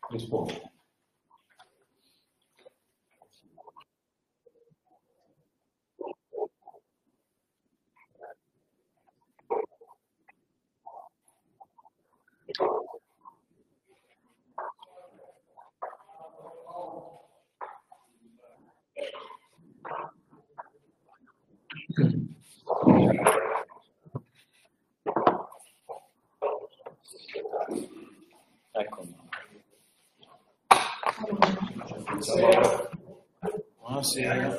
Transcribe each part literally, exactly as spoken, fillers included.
Rispondo. Ecco. Buonasera. Buonasera.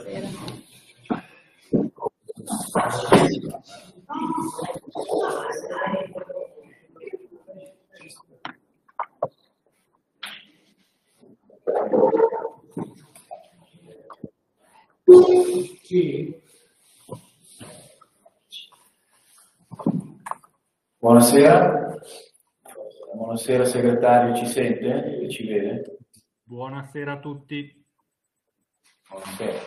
Sì. Buonasera. Buonasera segretario, ci sente e ci vede? Buonasera a tutti. Buonasera.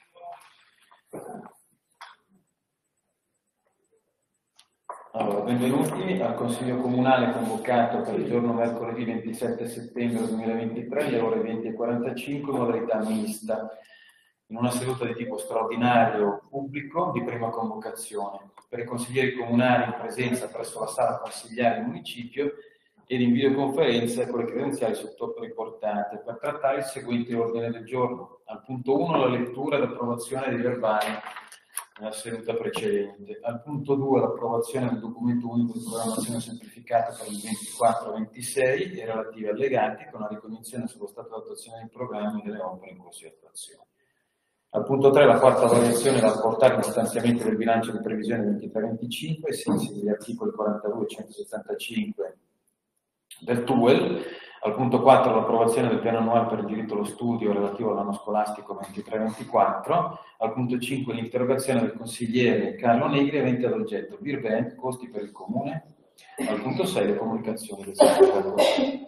Allora, benvenuti al Consiglio Comunale convocato per il giorno mercoledì ventisette settembre duemilaventitré alle ore venti e quarantacinque in modalità mista, in una seduta di tipo straordinario pubblico di prima convocazione per i consiglieri comunali in presenza presso la sala consigliare del municipio ed in videoconferenza con le credenziali sottoriportate per trattare il seguente ordine del giorno. Al punto uno la lettura ed approvazione dei verbali nella seduta precedente. Al punto due l'approvazione del documento unico di programmazione semplificata per il ventiquattro ventisei e relativi allegati con la ricognizione sullo stato di attuazione dei programmi e delle opere in corso di attuazione. Al punto tre la quarta variazione da apportare in stanziamento del bilancio di previsione ventitré venticinque, ai sensi degli articoli quarantadue e centosettantacinque del T U E L. Al punto quattro l'approvazione del piano annuale per il diritto allo studio relativo all'anno scolastico ventitré ventiquattro. Al punto cinque l'interrogazione del consigliere Carlo Negri avente ad oggetto Birbank, costi per il comune. Al punto sei le comunicazioni del segretario.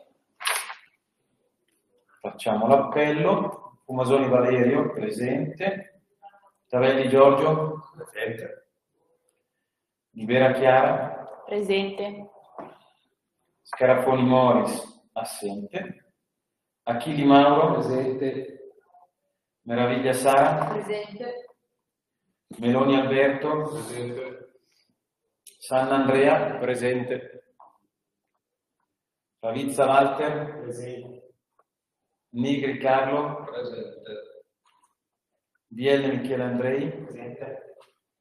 Facciamo l'appello. Fumasoni Valerio, presente. Tavelli Giorgio, presente. Libera Chiara, presente. Scarafoni Moris, assente. Achilli Mauro, presente. Meraviglia Sara, presente. Meloni Alberto, presente. Sanna Andrea, presente. Ravizza Walter, presente. Nigri Carlo, presente. D L Michele Andrei, presente.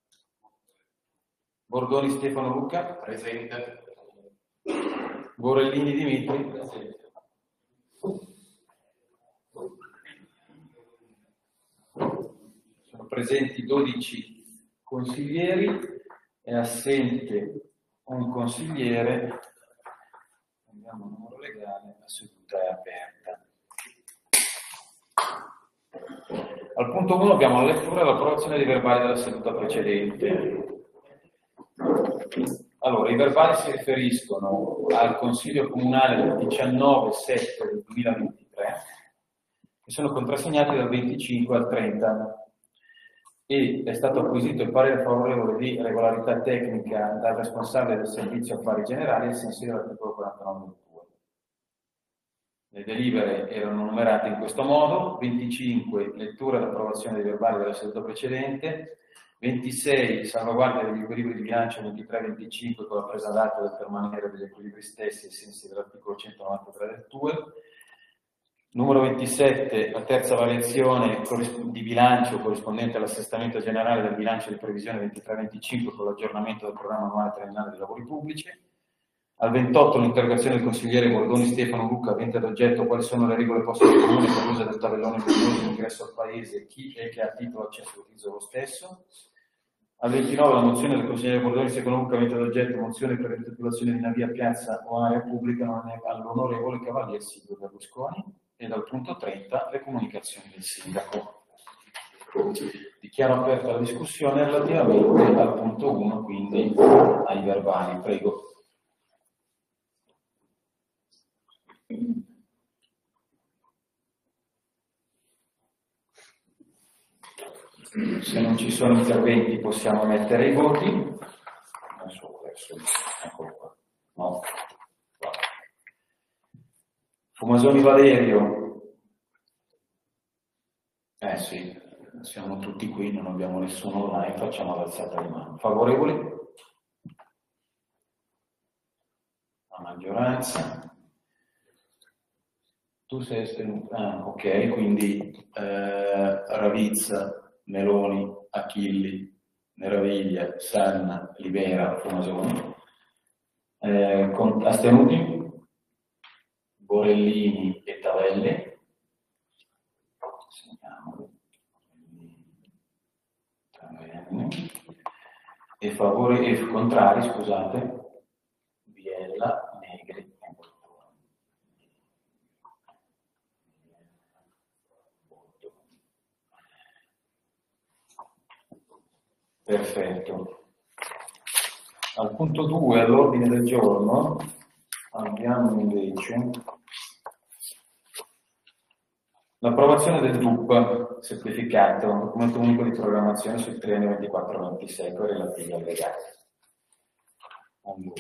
Bordoni Stefano Luca, presente. Borellini Dimitri, presente. Sono presenti dodici consiglieri, è assente un consigliere. Andiamo al numero legale, la seduta è aperta. Al punto uno abbiamo la lettura e l'approvazione dei verbali della seduta precedente. Allora, i verbali si riferiscono al Consiglio Comunale del diciannove sette del duemilaventitré e sono contrassegnati dal venticinque al trenta e è stato acquisito il parere favorevole di regolarità tecnica dal responsabile del servizio affari generali ai sensi dell'articolo quarantanove del T U E L. Le delibere erano numerate in questo modo: venticinque lettura ed approvazione dei verbali della seduta precedente, ventisei salvaguardia degli equilibri di bilancio ventitré venticinque con la presa d'atto del permanere degli equilibri stessi ai sensi dell'articolo centonovantatré del T U E L, numero ventisette la terza variazione di bilancio corrispondente all'assestamento generale del bilancio di previsione ventitré venticinque con l'aggiornamento del programma annuale triennale dei lavori pubblici. Al ventotto l'interrogazione del consigliere Bordoni Stefano Luca avente ad oggetto quali sono le regole poste al comune per l'uso del tabellone di ingresso al paese, chi è che ha titolo accesso all'utilizzo dello stesso. Al ventinove la mozione del consigliere Bordoni Stefano Luca avente ad oggetto mozione per l'intitolazione di una via, piazza o area pubblica all'onorevole Cavalier Silvio Berlusconi. Ed al punto trenta le comunicazioni del sindaco. Dichiaro aperta la discussione relativamente al punto uno, quindi ai verbali. Prego. Se non ci sono interventi possiamo mettere i voti. Adesso ho perso. Eccolo qua. No. Tomasoni Valerio, eh sì, siamo tutti qui, non abbiamo nessuno online, facciamo l'alzata di mano. Favorevoli? La maggioranza. Tu sei astenuto? Ah, ok, quindi eh, Ravizza, Meloni, Achilli, Meraviglia, Sanna, Libera, Tomasoni. Eh, con, astenuti? Borellini e Tavelli. Segniamoli. E favori e contrari, scusate, Biella, Negri e Bottone. Perfetto. Al punto due, all'ordine del giorno, abbiamo invece l'approvazione del D U P certificato, un documento unico di programmazione sui triennio ventiquattro ventisei con relativi allegati. Allora.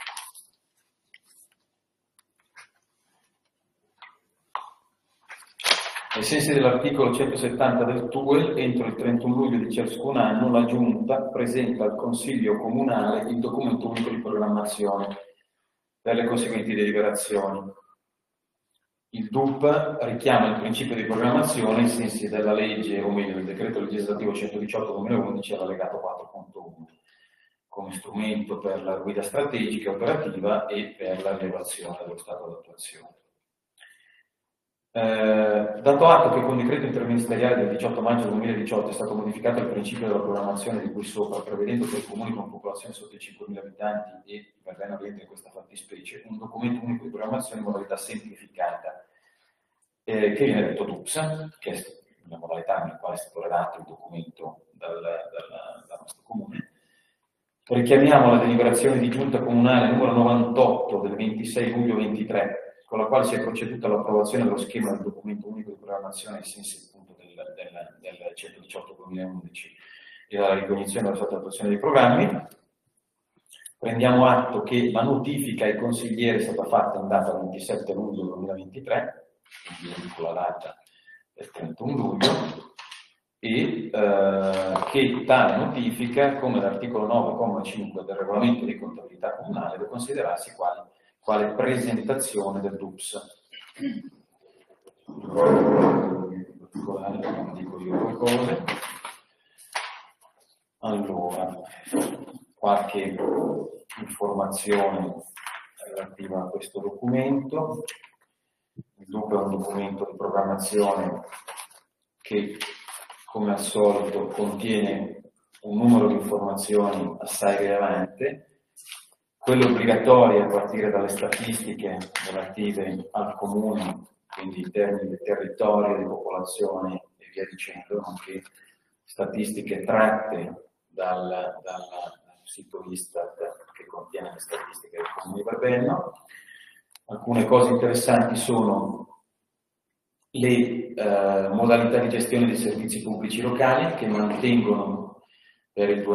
Ai sensi dell'articolo centosettanta del T U E L, entro il trentuno luglio di ciascun anno la Giunta presenta al Consiglio Comunale il documento unico di programmazione per le conseguenti deliberazioni. Il D U P richiama il principio di programmazione ai sensi della legge, o meglio del decreto legislativo centodiciotto duemilaundici all'allegato quattro punto uno, come strumento per la guida strategica e operativa e per la rilevazione dello stato d'attuazione. Eh, dato atto che con decreto interministeriale del diciotto maggio duemiladiciotto è stato modificato il principio della programmazione di cui sopra, prevedendo che i comuni con popolazione sotto i cinquemila abitanti e Verdena rientra in questa fattispecie, un documento unico di programmazione in modalità semplificata, eh, che viene detto D U P S, che è la modalità nella quale è stato redatto il documento dal, dal, dal nostro comune. Richiamiamo la deliberazione di giunta comunale numero novantotto del ventisei luglio ventitré, con la quale si è proceduto all'approvazione dello schema del documento unico di programmazione ai sensi appunto del, del, del centodiciotto duemilaundici e dalla ricognizione della stata attuazione dei programmi. Prendiamo atto che la notifica ai consiglieri è stata fatta in data ventisette luglio duemilaventitré, quindi indico la data del trentuno luglio, e eh, che tale notifica, come l'articolo nove comma cinque del regolamento di contabilità comunale, deve considerarsi quale quale presentazione del D U P S. In particolare dico io due cose. Allora, qualche informazione relativa a questo documento. Il D U P è un documento di programmazione che, come al solito, contiene un numero di informazioni assai rilevante. Quelle obbligatorie a partire dalle statistiche relative al comune, quindi in termini di territorio, di popolazione e via dicendo, nonché statistiche tratte dal, dal, dal sito Istat che contiene le statistiche del comune di Verbena. Alcune cose interessanti sono le eh, modalità di gestione dei servizi pubblici locali che mantengono per il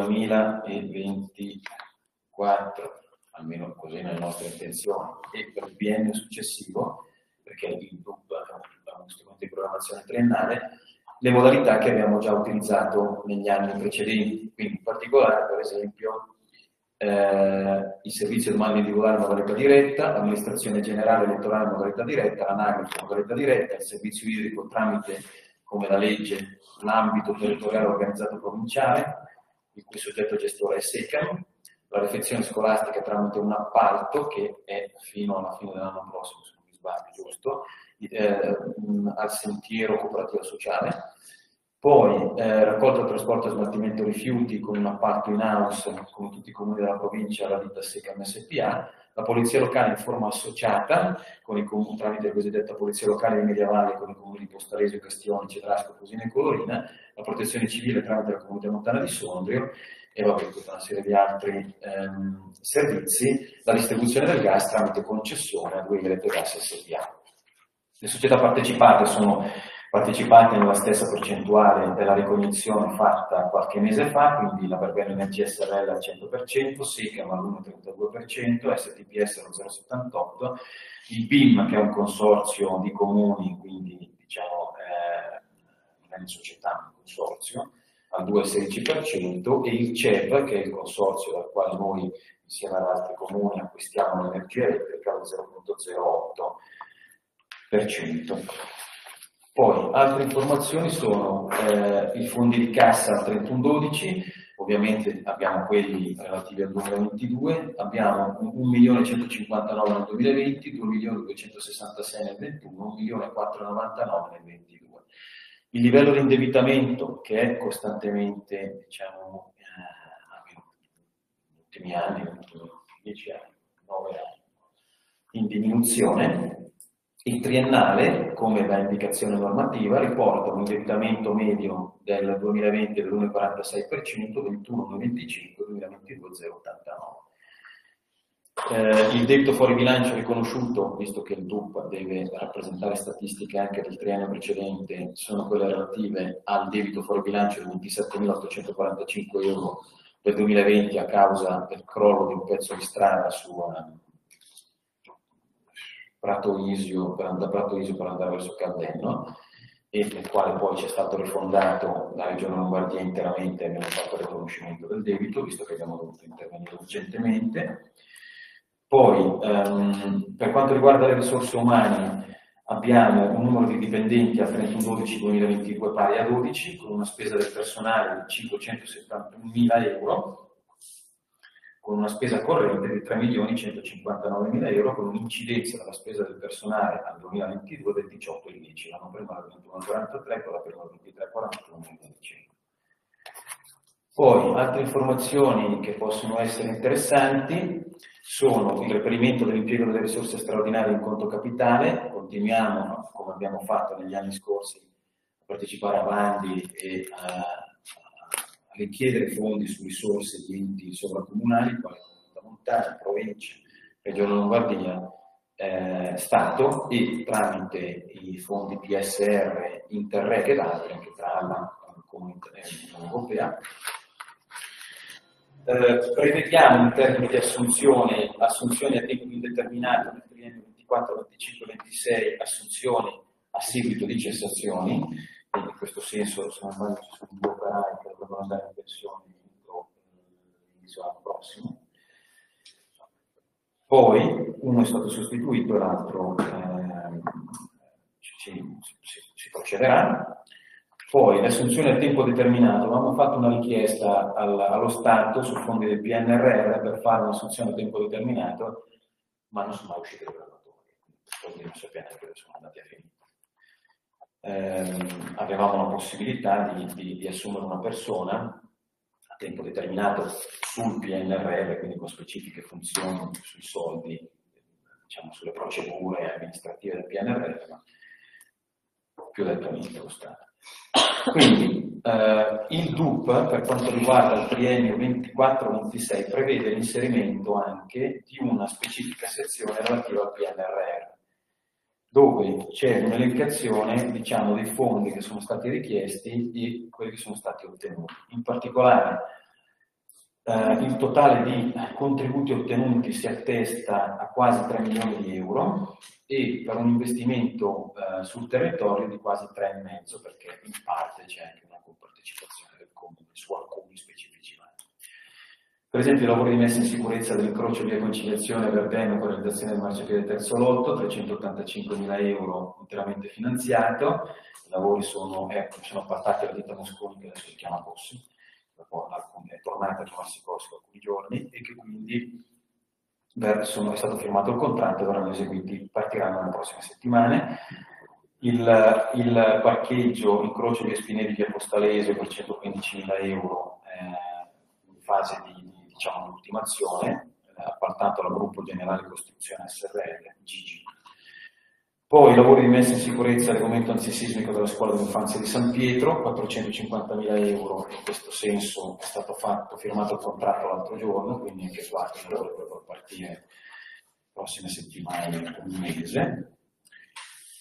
duemilaventiquattro, almeno così nelle nostre intenzioni, e per il biennio successivo, perché il D U P è uno strumento di programmazione triennale, le modalità che abbiamo già utilizzato negli anni precedenti, quindi in particolare, per esempio, eh, i servizi domani individuali in modalità diretta, l'amministrazione generale elettorale in modalità diretta, l'anagrafe in modalità diretta, il servizio idrico tramite, come la legge, l'ambito territoriale organizzato provinciale, il cui soggetto gestore è SECAM, la refezione scolastica tramite un appalto che è fino alla fine dell'anno prossimo, se non mi sbaglio, giusto, eh, al sentiero cooperativo sociale. Poi eh, raccolta, trasporto e smaltimento rifiuti con un appalto in house, come tutti i comuni della provincia, la ditta SECAM S P A, la polizia locale in forma associata, con i comuni, tramite la cosiddetta polizia locale di Mediavalle, con i comuni di Postaresio, Castione, Cedrasco, Cosina e Colorina, la protezione civile tramite la comunità montana di Sondrio, e vabbè, tutta una serie di altri ehm, servizi, la distribuzione del gas tramite concessione a due Rete Gas S P A. Le società partecipate sono partecipate nella stessa percentuale della ricognizione fatta qualche mese fa, quindi la Verbena Energia S R L al cento per cento, SECAM all'uno virgola trentadue per cento, S T P S allo zero virgola settantotto per cento, il B I M, che è un consorzio di comuni, quindi diciamo eh, non è una società, ma un consorzio, al due virgola sedici per cento, e il C E V, che è il consorzio dal quale noi insieme ad altri comuni acquistiamo l'energia elettrica, allo zero virgola zero otto per cento. Poi altre informazioni sono eh, i fondi di cassa al trentuno dodici, ovviamente abbiamo quelli relativi al duemilaventidue, abbiamo un milione centocinquantanove nel duemilaventi, due milioni duecentosessantasei nel ventuno, un milione quattrocentonovantanove nel ventidue. Il livello di indebitamento, che è costantemente, diciamo, eh, negli ultimi anni, negli ultimi dieci anni, nove anni, in diminuzione. Il triennale, come da indicazione normativa, riporta un indebitamento medio del duemilaventi dell'uno virgola quarantasei per cento, ventuno virgola venticinque, duemilaventidue zero virgola ottantanove. Eh, il debito fuori bilancio riconosciuto, visto che il D U P deve rappresentare statistiche anche del triennio precedente, sono quelle relative al debito fuori bilancio di ventisettemilaottocentoquarantacinque euro del duemilaventi a causa del crollo di un pezzo di strada su uh, Prato Isio, per, da Prato Isio per andare verso Caldenno, e nel quale poi ci è stato rifondato la Regione Lombardia interamente, abbiamo fatto il riconoscimento del debito, visto che abbiamo dovuto intervenire urgentemente. Poi, ehm, per quanto riguarda le risorse umane, abbiamo un numero di dipendenti al trentuno dodici duemilaventidue pari a dodici, con una spesa del personale di cinquecentosettantunomila euro, con una spesa corrente di tre milioni centocinquantanovemila euro, con un'incidenza della spesa del personale al duemilaventidue del diciotto virgola dieci, l'anno prima del ventuno virgola quarantatré, con la prima del ventitré virgola quarantuno nel dicembre. Poi, altre informazioni che possono essere interessanti sono il reperimento dell'impiego delle risorse straordinarie in conto capitale. Continuiamo, come abbiamo fatto negli anni scorsi, a partecipare a bandi e a richiedere fondi su risorse di enti sovracomunali, quali Comunità Montana, Provincia, Regione Lombardia, eh, Stato, e tramite i fondi P S R, Interreg ed altri, anche tra la Comunità Europea. Eh, prevediamo in termini di assunzione, assunzioni a tempo indeterminato nel triennio ventiquattro, venticinque, ventisei, assunzioni a seguito di cessazioni. E in questo senso, se non sbaglio, ci sono due operai che dovrebbero andare in pensione entro l'inizio dell'anno prossimo. Poi uno è stato sostituito e l'altro eh, si, si, si procederà. Poi le assunzioni a tempo determinato. Avevamo fatto una richiesta al, allo Stato sui fondi del P N R R per fare un'assunzione a tempo determinato, ma non sono mai usciti i graduatori, quindi non sappiamo neanche dove sono andati a finire. Eh, avevamo la possibilità di, di, di assumere una persona a tempo determinato sul P N R R, quindi con specifiche funzioni sui soldi, diciamo sulle procedure amministrative del P N R R, ma più direttamente lo Stato. Quindi eh, il D U P, per quanto riguarda il triennio ventiquattro ventisei, prevede l'inserimento anche di una specifica sezione relativa al P N R R, dove c'è un'elencazione, diciamo, dei fondi che sono stati richiesti e quelli che sono stati ottenuti. In particolare eh, il totale di contributi ottenuti si attesta a quasi tre milioni di euro e per un investimento eh, sul territorio di quasi tre e mezzo, perché in parte c'è anche una compartecipazione del comune su alcuni specifici vati. Per esempio i lavori di messa in sicurezza dell'incrocio via Conciliazione Verdeno con realizzazione del marciapiede terzo lotto, trecentottantacinquemila euro interamente finanziato. I lavori sono, eh, sono partati alla ditta Mosconi, che adesso si chiama Bossi, dopo è tornata a chiamarsi Bossi da alcuni giorni, e che quindi sono, è stato firmato il contratto e verranno eseguiti, partiranno nelle prossime settimane. Il, il parcheggio incrocio via Spinelli via Postalese per centoquindicimila euro eh, in fase di, diciamo, di ultimazione, eh, appaltato al gruppo generale costruzione S R L, G G. Poi i lavori di messa in sicurezza del momento antisismico della scuola dell'infanzia di San Pietro, quattrocentocinquantamila euro, in questo senso è stato fatto, firmato il contratto l'altro giorno, quindi anche qua i lavori dovrebbero partire prossime settimane, un mese.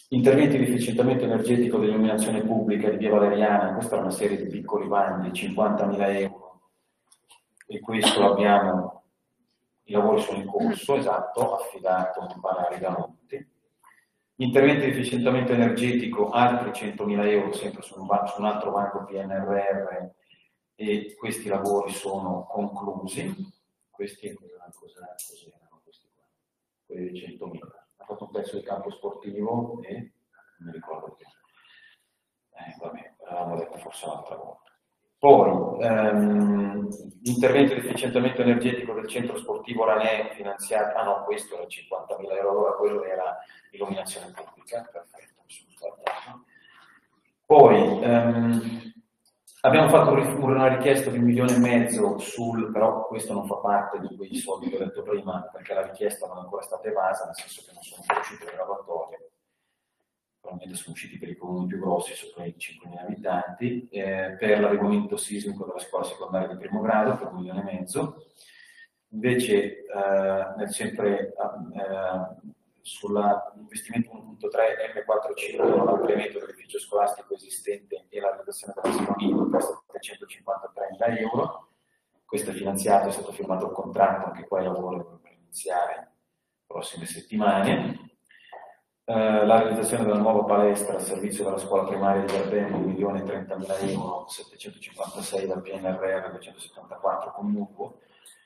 Interventi di efficientamento energetico dell'illuminazione pubblica di Via Valeriana, questa è una serie di piccoli bandi, cinquantamila euro, e questo abbiamo, i lavori sono in corso, esatto, affidato a Banari da Monti. Interventi di efficientamento energetico, altri centomila euro, sempre su un, su un altro banco P N R R, e questi lavori sono conclusi. Questi erano questi qua, quelli di centomila. Ha fatto un pezzo di campo sportivo e non mi ricordo più. Eh, vabbè, l'avevamo detto forse l'altra volta. Poi, ehm, l'intervento di efficientamento energetico del centro sportivo Ranè finanziato, ah no, questo era cinquantamila euro, allora quello era illuminazione pubblica, perfetto, mi sono sbagliato. Poi, ehm, abbiamo fatto una richiesta di un milione e mezzo sul, però questo non fa parte di quei soldi che ho detto prima, perché la richiesta non è ancora stata evasa, nel senso che non sono uscite le graduatorie. Probabilmente sono usciti per i comuni più grossi, sopra i cinquemila abitanti, eh, per l'adeguamento sismico della scuola secondaria di primo grado, per un milione e mezzo. Invece, eh, nel sempre eh, sull'investimento uno punto tre M quattrocentocinque, l'ampliamento dell'edificio scolastico esistente e la realizzazione della scuola, costa trecentocinquantatremila euro. Questo è finanziato, è stato firmato il contratto, anche qua i lavori dovrebbero iniziare le prossime settimane. Uh, la realizzazione della nuova palestra al servizio della scuola primaria di Gardeno, un milione e trentamila euro, settecentocinquantasei dal P N R R, duecentosettantaquattro con mutuo.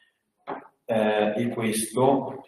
Uh, e questo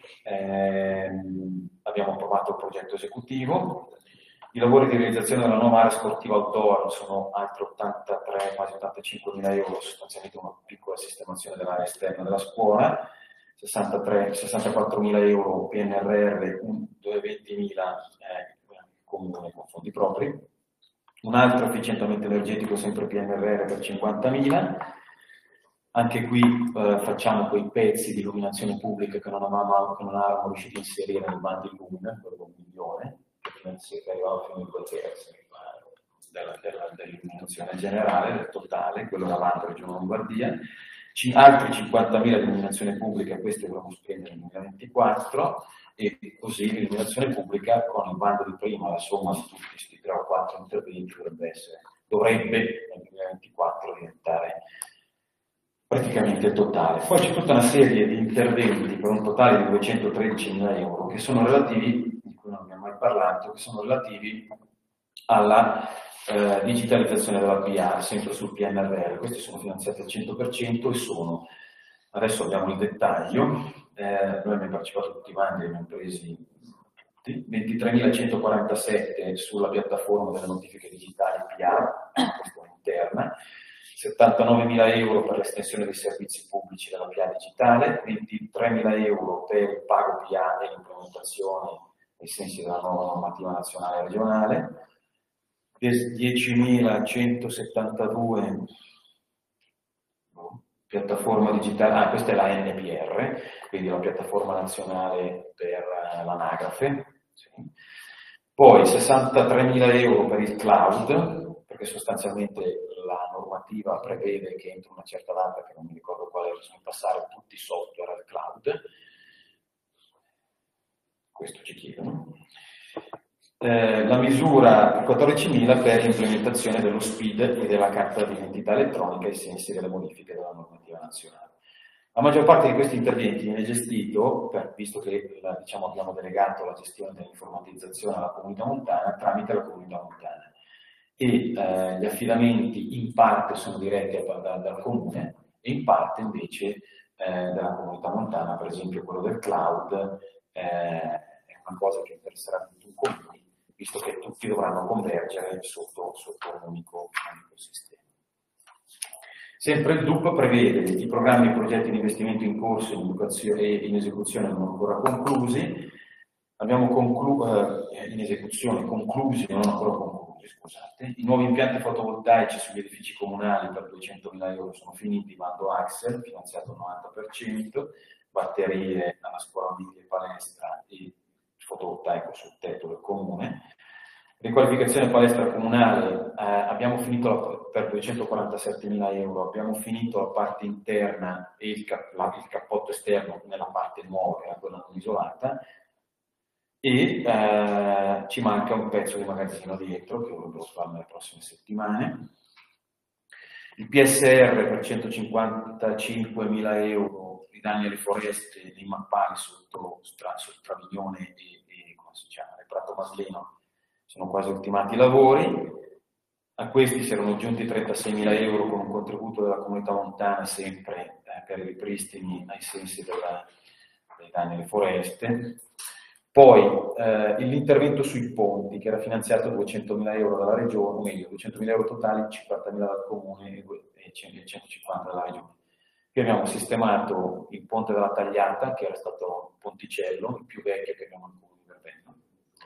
ehm, abbiamo approvato il progetto esecutivo. I lavori di realizzazione della nuova area sportiva outdoor sono altri ottantatré, quasi ottantacinquemila euro, sostanzialmente una piccola sistemazione dell'area esterna della scuola. sessantaquattromila euro P N R R, duecentoventimila eh, comune con fondi propri. Un altro efficientamento energetico sempre P N R R per cinquantamila. Anche qui eh, facciamo quei pezzi di illuminazione pubblica che non avevamo, che non avevamo riuscito a inserire nel bando in Luna, quello un milione, che arrivava fino a due terzi della, della, dell'illuminazione generale, del totale, quello davanti alla Regione Lombardia. C altri cinquantamila di illuminazione pubblica, questi dovremo spendere nel duemilaventiquattro, e così l'illuminazione pubblica con il bando di prima, la somma di tutti questi tre o quattro interventi dovrebbe essere, dovrebbe nel duemilaventiquattro diventare praticamente il totale. Poi c'è tutta una serie di interventi per un totale di duecentotredicimila euro che sono relativi, di cui non abbiamo mai parlato, che sono relativi alla eh, digitalizzazione della P A, sempre sul P N R R. Questi sono finanziati al cento per cento e sono, adesso abbiamo il dettaglio, eh, noi abbiamo partecipato a tutti i bandi, abbiamo presi ventitremilacentoquarantasette sulla piattaforma delle notifiche digitali P A, questa interna, settantanovemila euro per l'estensione dei servizi pubblici della P A digitale, ventitremila euro per il pago P A e l'implementazione ai sensi della nuova normativa nazionale e regionale, diecimilacentosettantadue piattaforma digitale, ah questa è la N P R, quindi la piattaforma nazionale per l'anagrafe, sì. Poi sessantatremila euro per il cloud, perché sostanzialmente la normativa prevede che entro una certa data, che non mi ricordo quale, bisogna passare tutti i software al cloud. Questo ci chiedono. Eh, la misura quattordicimila per l'implementazione dello S P I D e della carta d'identità elettronica ai sensi delle modifiche della normativa nazionale. La maggior parte di questi interventi viene gestito, per, visto che la, diciamo, abbiamo delegato la gestione dell'informatizzazione alla comunità montana, tramite la comunità montana. E eh, gli affidamenti in parte sono diretti dal, dal, dal comune e in parte invece eh, dalla comunità montana, per esempio quello del cloud, eh, è una cosa che interesserà tutti i comuni, visto che tutti dovranno convergere sotto, sotto un unico, unico sistema. Sempre il D U P prevede i programmi e progetti di investimento in corso in educazione e in esecuzione non ancora conclusi. Abbiamo conclu eh, in esecuzione, conclusi, non ancora conclusi, scusate. I nuovi impianti fotovoltaici sugli edifici comunali per duecentomila euro sono finiti, bando Axel, finanziato al novanta per cento, batterie alla scuola media e palestra e fotovoltaico sul tetto del comune. Riqualificazione palestra comunale, eh, abbiamo finito la, per duecentoquarantasettemila euro, abbiamo finito la parte interna e il, cap, la, il cappotto esterno nella parte nuova, che era quella non isolata, e eh, ci manca un pezzo di magazzino dietro che dovrebbero fare nelle prossime settimane. Il P S R per centocinquantacinquemila euro, i danni alle foreste dei mappali sotto, sotto Travignone e, e come si chiama, e Prato Maslino sono quasi ultimati i lavori. A questi si erano aggiunti trentaseimila euro con un contributo della comunità montana sempre eh, per i ripristini ai sensi della, dei danni alle foreste. Poi eh, l'intervento sui ponti, che era finanziato duecentomila euro dalla regione, o meglio, duecentomila euro totali, cinquantamila dal comune e centocinquanta dalla regione. Qui abbiamo sistemato il ponte della Tagliata, che era stato un ponticello, il più vecchio che abbiamo al comune di Verbena.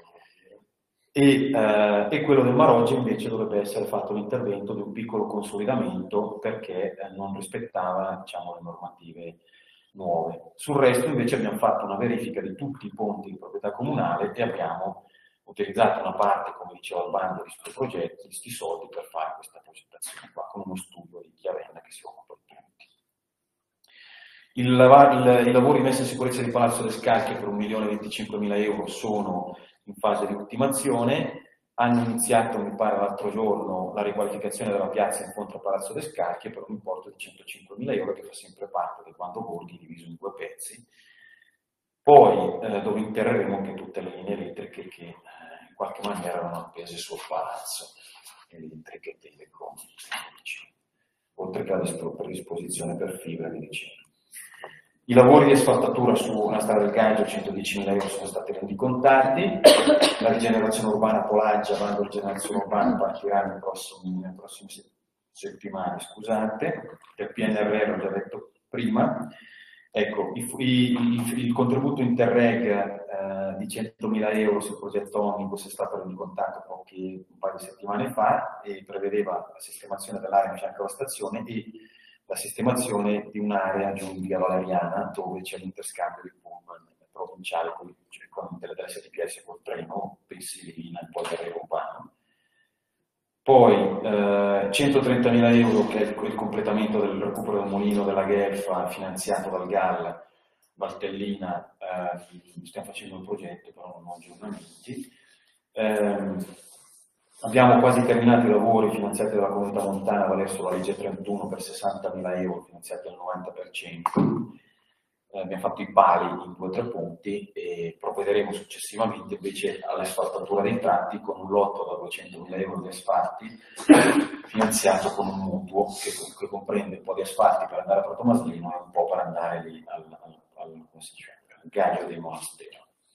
E, eh, e quello del Maroggia invece dovrebbe essere fatto l'intervento di un piccolo consolidamento perché eh, non rispettava, diciamo, le normative nuove. Sul resto invece abbiamo fatto una verifica di tutti i ponti di proprietà comunale e abbiamo utilizzato una parte, come diceva il bando, di questi progetti, di questi soldi per fare questa progettazione qua, con uno studio di Chiavenna che si occupa di punti. Il, il, I lavori di messa in sicurezza di Palazzo delle Scacche per un milione e venticinquemila euro sono in fase di ultimazione. Hanno iniziato, mi pare, l'altro giorno la riqualificazione della piazza incontro a Palazzo delle Scacche per un importo di centocinquemila euro che fa sempre parte del Quanto Borghi diviso in due pezzi. Poi eh, dove interreremo anche tutte le linee elettriche che eh, in qualche maniera erano appese sul palazzo, elettriche e telecom, oltre che la predisposizione per fibra e via dicendo. I lavori di asfaltatura su una strada del Gaggio, centodicimila euro, sono stati rendicontati. La rigenerazione urbana Polaggia, bando di rigenerazione urbana, partirà nelle prossime, nelle prossime settimane, scusate. Del P N R R ho già detto prima. Ecco, i, i, il, il contributo Interreg eh, di centomila euro sul progetto Omnibus è stato rendicontato pochi, un paio di settimane fa e prevedeva la sistemazione dell'area di fianco alla stazione e la sistemazione di un'area giù in via Valeriana dove c'è l'interscambio di pullman provinciale con, cioè, con delle S T P S col treno, Pensilina e poi del Re Urbano. Poi eh, centotrentamila euro che è il, il completamento del recupero del mulino della Gelfa finanziato dal G A L Valtellina, eh, stiamo facendo il progetto però non ho aggiornamenti. Eh, Abbiamo quasi terminato i lavori finanziati dalla comunità montana verso la legge trentuno per sessantamila euro finanziati al novanta per cento. Eh, abbiamo fatto i pali in due o tre punti e provvederemo successivamente invece all'asfaltatura dei tratti con un lotto da duecentomila euro di asfalti finanziato con un mutuo che, che comprende un po' di asfalti per andare a Prato Maslino e un po' per andare lì al, al, al, come si dice, al Gaggio dei Monasteri.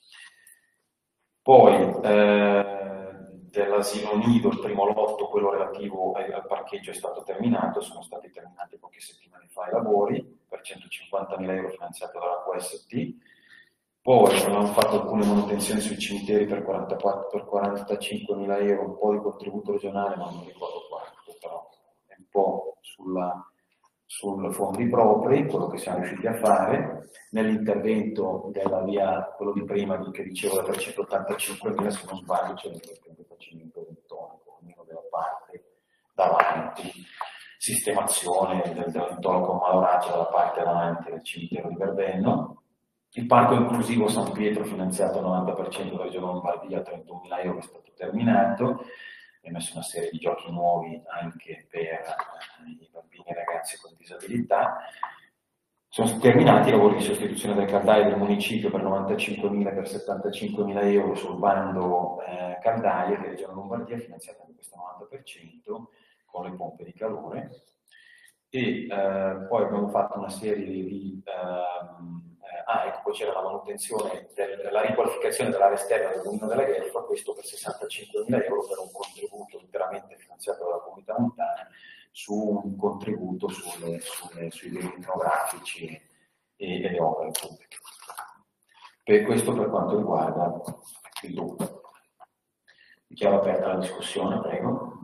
Poi eh, dell'asilo nido, il primo lotto, quello relativo al parcheggio, è stato terminato, sono stati terminati poche settimane fa i lavori per centocinquantamila euro finanziato dalla Q S T. Poi abbiamo fatto alcune manutenzioni sui cimiteri per, quarantaquattro, per quarantacinquemila euro, un po' di contributo regionale, ma non mi ricordo quanto, però è un po' sulla, sul fondi propri, quello che siamo riusciti a fare. Nell'intervento della via, quello di prima che dicevo da trecentottantacinquemila, se non sbaglio c'è il facimento del tono, almeno della parte davanti, sistemazione del, dell'intonaco Maloraggio dalla parte davanti del cimitero di Verbenno. Il parco inclusivo San Pietro finanziato al novanta per cento dalla Regione Lombardia, trentunomila euro, è stato terminato. Abbiamo messo una serie di giochi nuovi anche per i bambini e ragazzi con disabilità. Sono terminati i lavori di sostituzione del caldaie del municipio per novantacinquemila e per settantacinquemila euro sul bando eh, caldaie della Regione Lombardia, finanziata anche questo novanta per cento con le pompe di calore. E eh, poi abbiamo fatto una serie di... Ehm, Ah, ecco, poi c'era la manutenzione della riqualificazione dell'area esterna del mulino della Gelfa, questo per sessantacinquemila euro per un contributo interamente finanziato dalla comunità montana su un contributo sulle, sulle, sui beni etnografici e, e le opere pubbliche. Per questo per quanto riguarda il dubbio. Dichiaro aperta la discussione, prego.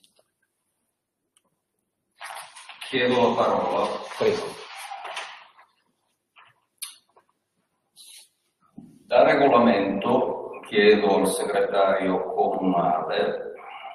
Chiedo la parola. Prego. Da regolamento chiedo al segretario comunale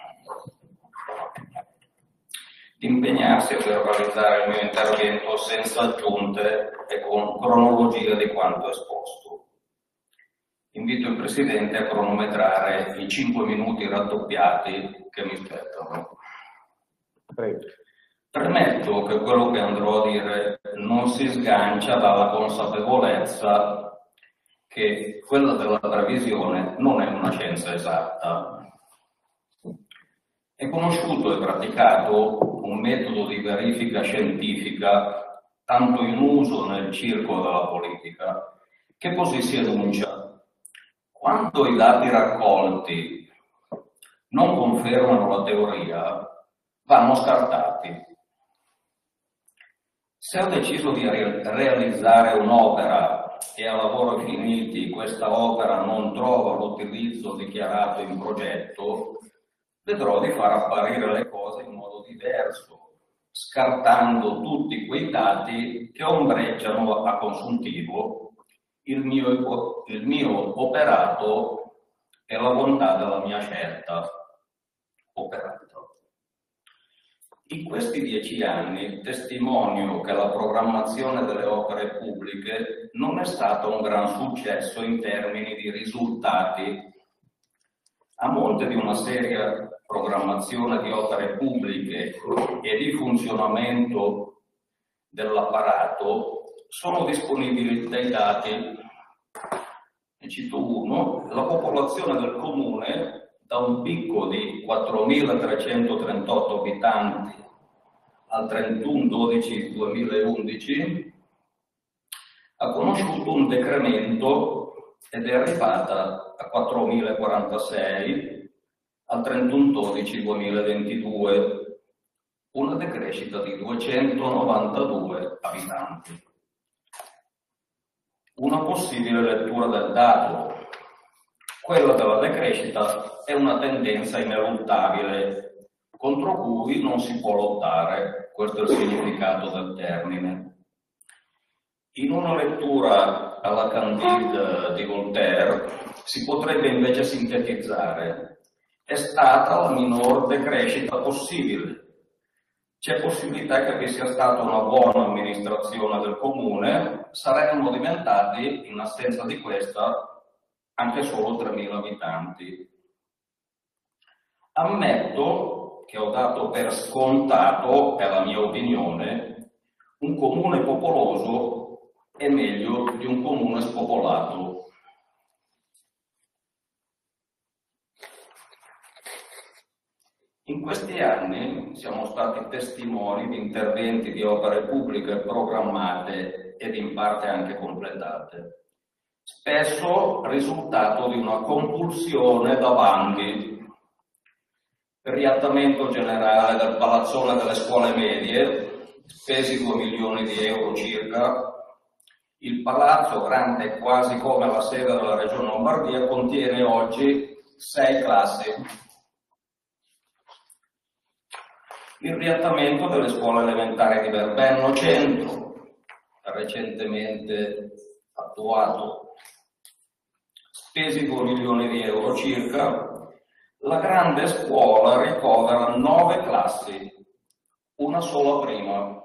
di impegnarsi a verbalizzare il mio intervento senza aggiunte e con cronologia di quanto esposto. invito il Presidente a cronometrare i cinque minuti raddoppiati che mi spettano. Prego. Premetto che quello che andrò a dire non si sgancia dalla consapevolezza che quella della previsione non è una scienza esatta. È conosciuto e praticato un metodo di verifica scientifica tanto in uso nel circolo della politica, che così si enuncia: quando i dati raccolti non confermano la teoria, vanno scartati. Se ho deciso di re- realizzare un'opera e a lavori finiti questa opera non trova l'utilizzo dichiarato in progetto, vedrò di far apparire le cose in modo diverso, scartando tutti quei dati che ombreggiano a consuntivo il mio, il mio operato e la bontà della mia scelta operata. In questi dieci anni testimonio che la programmazione delle opere pubbliche non è stata un gran successo in termini di risultati. A monte di una seria programmazione di opere pubbliche e di funzionamento dell'apparato sono disponibili dei dati. Ne cito uno: la popolazione del comune, da un picco di quattromilatrecentotrentotto abitanti al trentuno dicembre duemilaundici, ha conosciuto un decremento ed è arrivata a quattromilaquarantasei al trentuno dicembre duemilaventidue, una decrescita di duecentonovantadue abitanti. Una possibile lettura del dato: quella della decrescita è una tendenza ineluttabile contro cui non si può lottare, questo è il significato del termine. In una lettura alla Candide di Voltaire si potrebbe invece sintetizzare: è stata la minor decrescita possibile. C'è possibilità che vi sia stata una buona amministrazione del comune, saremmo diventati, in assenza di questa, anche solo tremila abitanti. Ammetto che ho dato per scontato, è la mia opinione, un comune popoloso è meglio di un comune spopolato. In questi anni siamo stati testimoni di interventi di opere pubbliche programmate ed in parte anche completate, spesso risultato di una compulsione da bandi. Riattamento generale del palazzone delle scuole medie, spesi due milioni di euro circa. Il palazzo, grande quasi come la sede della Regione Lombardia, contiene oggi sei classi. Il riattamento delle scuole elementari di Verbenno Centro, recentemente attuato, spesi due milioni di euro circa. La grande scuola ricovera nove classi, una sola prima.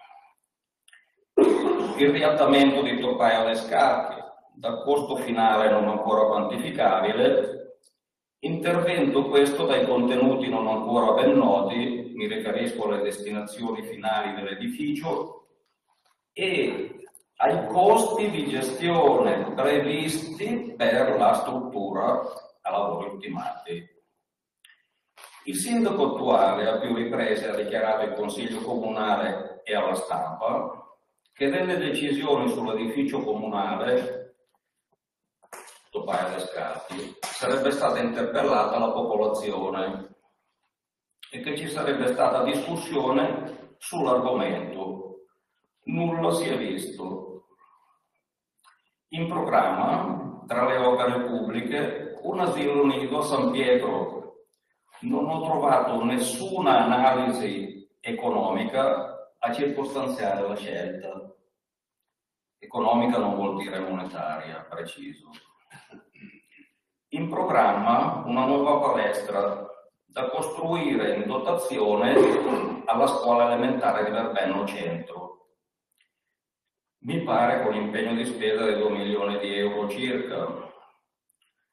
Il riattamento di Toppai alle Scarpe, dal costo finale non ancora quantificabile, intervento questo dai contenuti non ancora ben noti, mi riferisco alle destinazioni finali dell'edificio, e ai costi di gestione previsti per la struttura a lavori ultimati. Il sindaco attuale a più riprese ha dichiarato in Consiglio Comunale e alla stampa che delle decisioni sull'edificio comunale Toppai alle Scarpe sarebbe stata interpellata la popolazione e che ci sarebbe stata discussione sull'argomento. Nulla si è visto. In programma, tra le opere pubbliche, un asilo nido a San Pietro. Non ho trovato nessuna analisi economica a circostanziare la scelta. Economica non vuol dire monetaria, preciso. In programma una nuova palestra da costruire in dotazione alla scuola elementare di Verbenno Centro. Mi pare con impegno di spesa di due milioni di euro circa.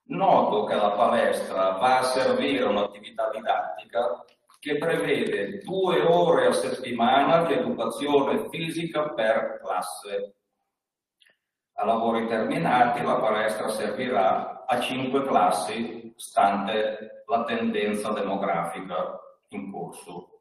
Noto che la palestra va a servire un'attività didattica che prevede due ore a settimana di educazione fisica per classe. A lavori terminati la palestra servirà a cinque classi, stante la tendenza demografica in corso.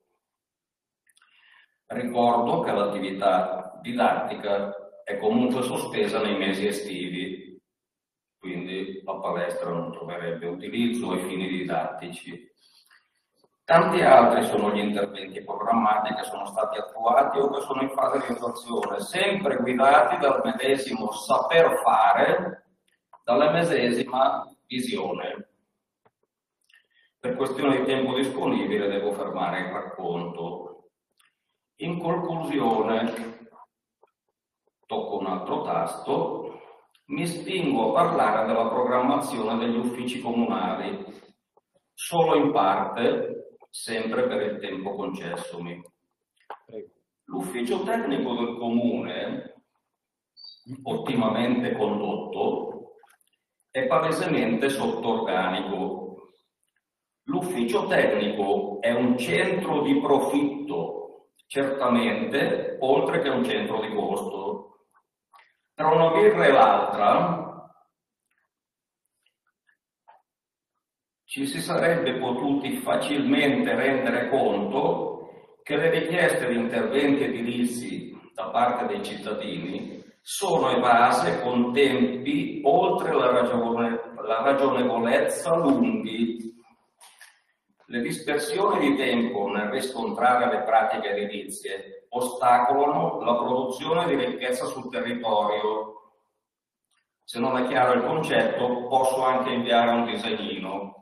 Ricordo che l'attività didattica è comunque sospesa nei mesi estivi, quindi la palestra non troverebbe utilizzo ai fini didattici. Tanti altri sono gli interventi programmati che sono stati attuati o che sono in fase di attuazione, sempre guidati dal medesimo saper fare, dalla medesima visione. Per questione di tempo disponibile devo fermare il racconto. In conclusione, tocco un altro tasto, mi spingo a parlare della programmazione degli uffici comunali, solo in parte, sempre per il tempo concessomi. L'ufficio tecnico del comune, ottimamente condotto, è palesemente sotto organico. L'ufficio tecnico è un centro di profitto, certamente, oltre che un centro di costo. Tra una birra e l'altra ci si sarebbe potuti facilmente rendere conto che le richieste di interventi edilizi da parte dei cittadini sono evase con tempi oltre la, ragione, la ragionevolezza lunghi. Le dispersioni di tempo nel riscontrare le pratiche edilizie ostacolano la produzione di ricchezza sul territorio. Se non è chiaro il concetto, posso anche inviare un disegnino.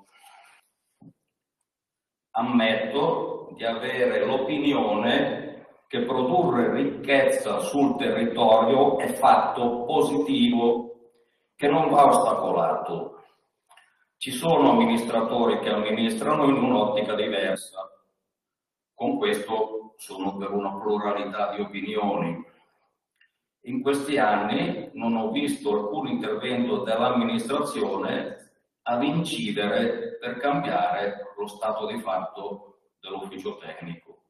Ammetto di avere l'opinione che produrre ricchezza sul territorio è fatto positivo, che non va ostacolato. Ci sono amministratori che amministrano in un'ottica diversa. Con questo sono per una pluralità di opinioni. In questi anni non ho visto alcun intervento dell'amministrazione ad incidere per cambiare lo stato di fatto dell'ufficio tecnico.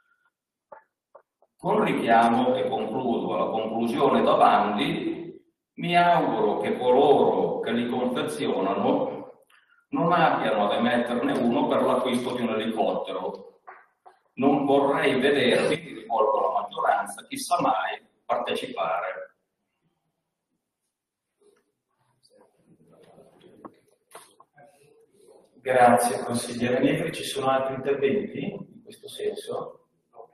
Con richiamo e concludo alla conclusione da bandi, mi auguro che coloro che li confezionano non abbiano ad emetterne uno per l'acquisto di un elicottero. Non vorrei vedervi, mi rivolgo alla maggioranza, chissà mai, partecipare. Grazie consigliere Negri. Ci sono altri interventi in questo senso?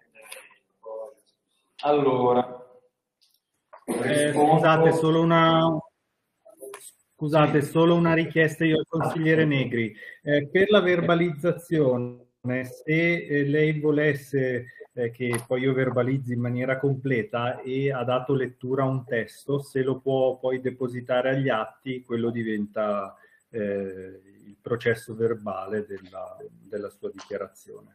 Allora, eh, scusate, solo una, scusate, solo una richiesta io al consigliere Negri. Eh, per la verbalizzazione, se eh, lei volesse eh, che poi io verbalizzi in maniera completa e ha dato lettura a un testo, se lo può poi depositare agli atti, quello diventa eh, il processo verbale della, della sua dichiarazione.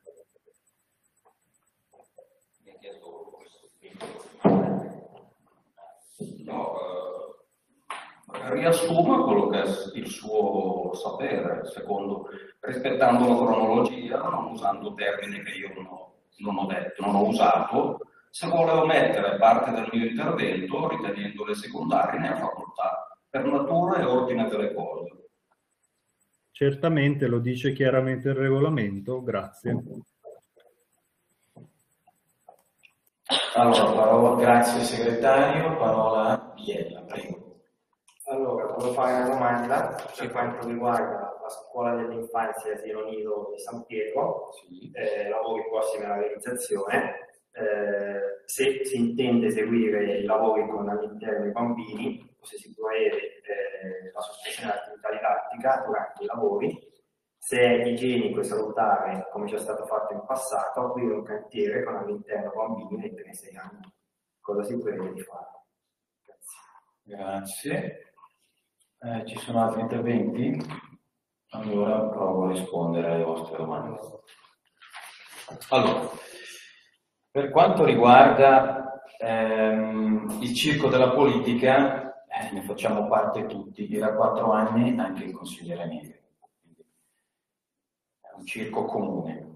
No, eh, riassuma quello che è il suo sapere, secondo, rispettando la cronologia, non usando termini che io non ho, non ho detto, non ho usato. Se vuole omettere parte del mio intervento, ritenendole secondarie, ne ha facoltà, per natura e ordine delle cose. Certamente, lo dice chiaramente il regolamento, grazie. Allora, parola, grazie segretario, parola a Biella, prego. Allora, volevo fare una domanda per quanto riguarda la scuola dell'infanzia Asilo Nido di San Pietro, Sì. eh, lavori prossimi alla realizzazione, eh, se si intende eseguire i lavori con all'interno i bambini o se si prevede eh, la sospensione dell'attività didattica durante i lavori, se è igienico e salutare, come già stato fatto in passato, aprire un cantiere con all'interno bambini dai tre ai sei anni. Cosa si prevede di fare? Grazie. Grazie. Eh, ci sono altri interventi? Allora provo a rispondere alle vostre domande. Allora, per quanto riguarda ehm, il circo della politica, eh, ne facciamo parte tutti, e da quattro anni anche il consigliere Negri. È un circo comune.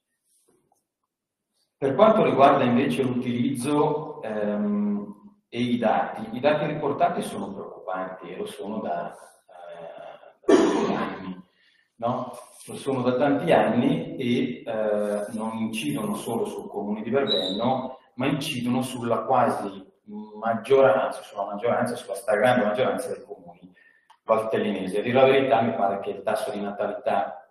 Per quanto riguarda invece l'utilizzo ehm, e i dati, i dati riportati sono preoccupanti e lo sono da, eh, da tanti anni, no? Lo sono da tanti anni e eh, non incidono solo sul comune di Verbenno, ma incidono sulla quasi maggioranza, sulla maggioranza, sulla stragrande maggioranza dei comuni valtellinesi. A dire la verità, mi pare che il tasso di natalità,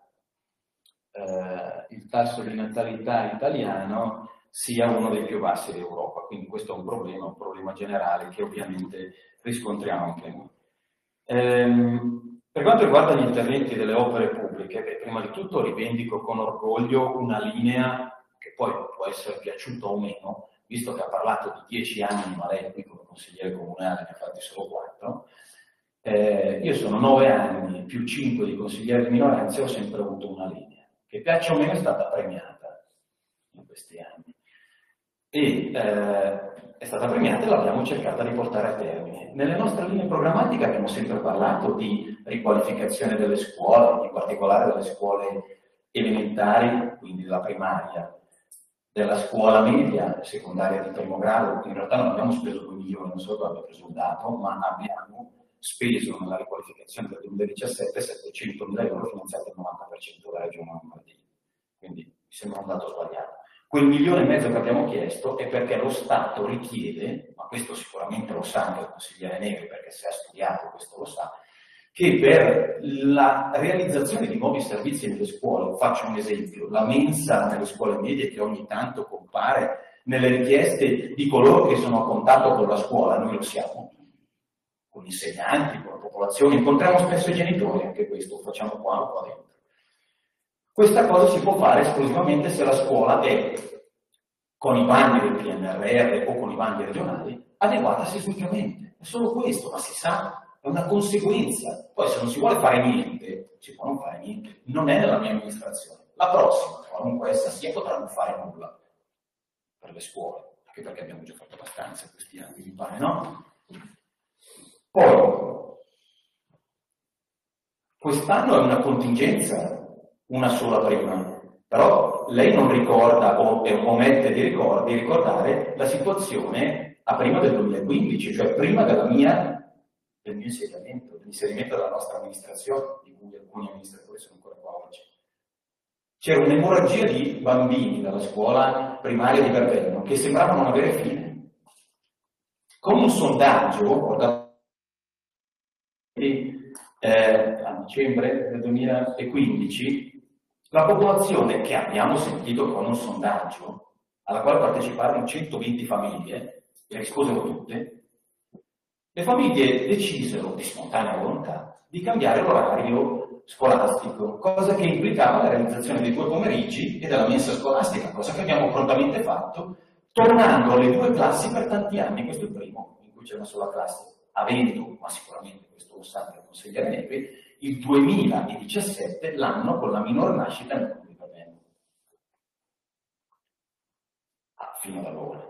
eh, il tasso di natalità italiano sia uno dei più bassi d'Europa, quindi questo è un problema, un problema generale che ovviamente riscontriamo anche noi. Ehm, per quanto riguarda gli interventi delle opere pubbliche, beh, prima di tutto rivendico con orgoglio una linea che poi può essere piaciuta o meno, visto che ha parlato di dieci anni, ma lei qui come consigliere comunale ne ha fatti solo quattro. Eh, io sono nove anni più cinque di consigliere di minoranza e ho sempre avuto una linea, che piaccia o meno è stata premiata in questi anni. E eh, è stata premiata e l'abbiamo cercata di portare a termine. Nelle nostre linee programmatiche abbiamo sempre parlato di riqualificazione delle scuole, in particolare delle scuole elementari, quindi della primaria, della scuola media, secondaria di primo grado. In realtà non abbiamo speso due milioni, non so dove abbia preso il dato, ma abbiamo speso nella riqualificazione del duemiladiciassette settecentomila euro finanziati al novanta per cento dalla Regione Lombardia. Quindi mi sembra un dato sbagliato. Quel milione e mezzo che abbiamo chiesto è perché lo Stato richiede, ma questo sicuramente lo sa anche il consigliere Negri, perché se ha studiato questo lo sa, che per la realizzazione di nuovi servizi nelle scuole, faccio un esempio, la mensa nelle scuole medie che ogni tanto compare nelle richieste di coloro che sono a contatto con la scuola, noi lo siamo, con gli insegnanti, con la popolazione, incontriamo spesso i genitori, anche questo lo facciamo qua o qua dentro. Questa cosa si può fare esclusivamente se la scuola è, con i bandi del P N R R o con i bandi regionali, adeguata sismicamente. È solo questo, ma si sa, è una conseguenza. Poi se non si vuole fare niente, si può non fare niente. Non è nella mia amministrazione. La prossima, qualunque essa sia, potrà non fare nulla per le scuole, anche perché abbiamo già fatto abbastanza questi anni, mi pare, no? Poi, quest'anno è una contingenza, una sola prima, però lei non ricorda o omette di, ricord- di ricordare la situazione a prima del duemilaquindici, cioè prima della mia, del mio insediamento, dell'inserimento della nostra amministrazione, di cui alcuni amministratori sono ancora qua oggi. C'era un'emorragia di bambini dalla scuola primaria di Verbenno che sembravano non avere fine. Con un sondaggio portato eh, a dicembre del duemilaquindici, la popolazione che abbiamo sentito con un sondaggio, alla quale parteciparono centoventi famiglie, e risposero tutte, le famiglie decisero, di spontanea volontà, di cambiare l'orario scolastico, cosa che implicava la realizzazione dei due pomeriggi e della mensa scolastica, cosa che abbiamo prontamente fatto, tornando alle due classi per tanti anni. Questo è il primo, in cui c'è una sola classe, avendo, ma sicuramente questo lo sa il consigliere Negri, il duemiladiciassette l'anno con la minor nascita nel comune di Verbenno. Ah, fino ad allora.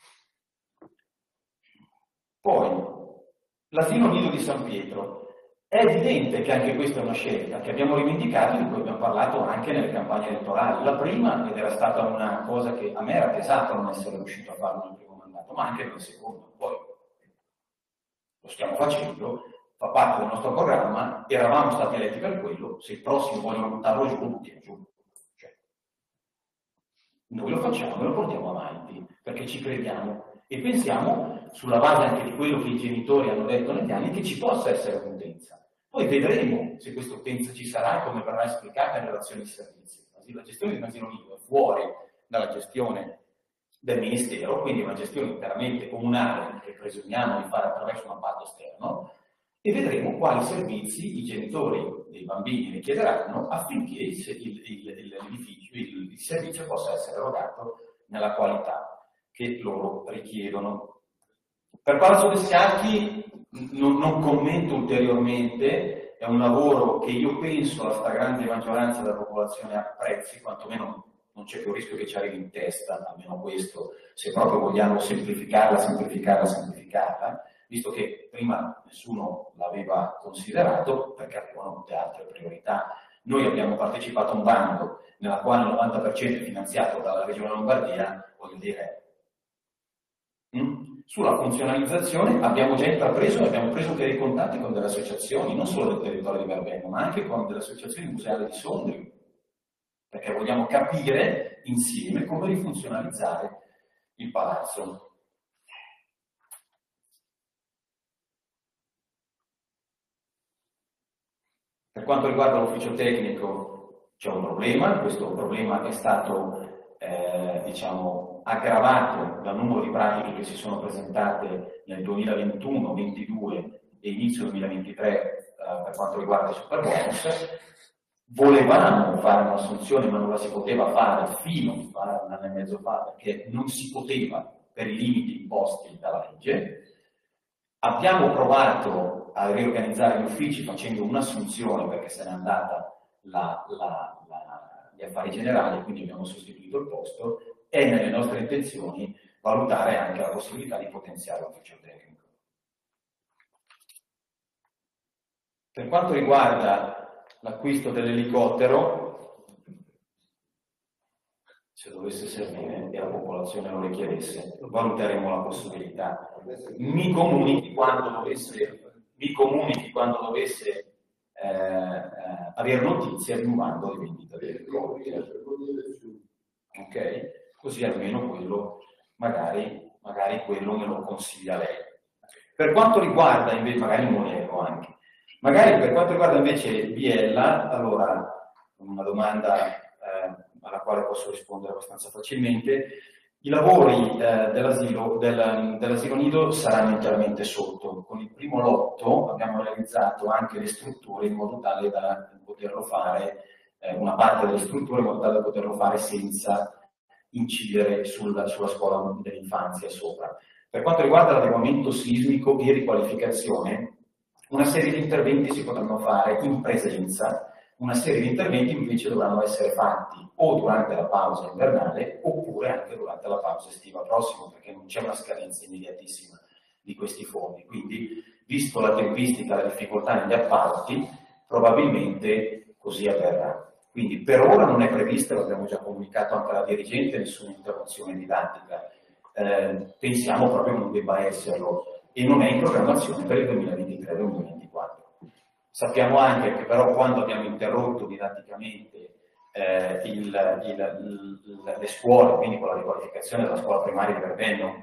Poi, l'asilo nido di San Pietro. È evidente che anche questa è una scelta che abbiamo rivendicato e di cui abbiamo parlato anche nelle campagne elettorali. La prima, ed era stata una cosa che a me era pesata non essere riuscito a farlo nel primo mandato, ma anche nel secondo. Poi lo stiamo facendo, fa parte del nostro programma, eravamo stati eletti per quello, se il prossimo vogliono buttarlo giù, lo buttiamo giù. Cioè, noi lo facciamo e lo portiamo avanti, perché ci crediamo e pensiamo, sulla base anche di quello che i genitori hanno detto negli anni, che ci possa essere un'utenza. Poi vedremo se questa utenza ci sarà e come verrà esplicata in relazione ai servizi. La gestione di un asilo nido è fuori dalla gestione del Ministero, quindi una gestione interamente comunale che presumiamo di fare attraverso un appalto esterno, e vedremo quali servizi i genitori dei bambini richiederanno affinché il, il, il, il, il servizio possa essere erogato nella qualità che loro richiedono. Per Palazzo dei Schiacchi non, non commento ulteriormente, è un lavoro che io penso la stragrande maggioranza della popolazione apprezzi, quantomeno non c'è più rischio che ci arrivi in testa, almeno questo, se proprio vogliamo semplificarla, semplificarla, semplificarla. visto che prima nessuno l'aveva considerato perché avevano molte altre priorità. Noi abbiamo partecipato a un bando nella quale il novanta per cento è finanziato dalla Regione Lombardia, voglio dire, mh? Sulla funzionalizzazione abbiamo già intrapreso e abbiamo preso anche dei contatti con delle associazioni, non solo del territorio di Verbena, ma anche con delle associazioni museali di Sondrio, perché vogliamo capire insieme come rifunzionalizzare il palazzo. Per quanto riguarda l'ufficio tecnico c'è un problema, questo problema è stato eh, diciamo, aggravato dal numero di pratiche che si sono presentate nel duemilaventuno ventidue e inizio duemilaventitré eh, per quanto riguarda il superbonus. Volevamo fare un'assunzione ma non la si poteva fare fino a un anno e mezzo fa perché non si poteva per i limiti imposti dalla legge. Abbiamo provato a riorganizzare gli uffici facendo un'assunzione perché se n'è andata la, la, la, gli affari generali, quindi abbiamo sostituito il posto e nelle nostre intenzioni valutare anche la possibilità di potenziare l'ufficio tecnico. Per quanto riguarda l'acquisto dell'elicottero, se dovesse servire e la popolazione lo richiedesse, valuteremo la possibilità. Mi comunichi quando dovesse, mi comunichi quando dovesse eh, eh, avere notizie di un bando di vendita dell'elicottero. Ok? Così almeno quello, magari, magari quello me lo consiglia lei. Per quanto riguarda invece, magari Monero anche, magari per quanto riguarda invece Biella, allora una domanda eh, alla quale posso rispondere abbastanza facilmente. I lavori eh, dell'asilo del, dell'asilo nido saranno interamente sotto. Con il primo lotto abbiamo realizzato anche le strutture in modo tale da poterlo fare, eh, una parte delle strutture in modo tale da poterlo fare senza incidere sul, sulla scuola dell'infanzia sopra. Per quanto riguarda l'adeguamento sismico e riqualificazione, una serie di interventi si potranno fare in presenza, una serie di interventi invece dovranno essere fatti o durante la pausa invernale oppure anche durante la pausa estiva prossima, perché non c'è una scadenza immediatissima di questi fondi. Quindi, visto la tempistica e la difficoltà negli appalti, probabilmente così avverrà. Quindi per ora non è prevista, l'abbiamo già comunicato anche alla dirigente, nessuna interruzione didattica. Eh, pensiamo proprio che non debba esserlo e non è in programmazione per il duemilaventitré duemilaventiquattro. Sappiamo anche che però quando abbiamo interrotto didatticamente eh, il, il, il, le scuole, quindi con la riqualificazione della scuola primaria di Verbenno,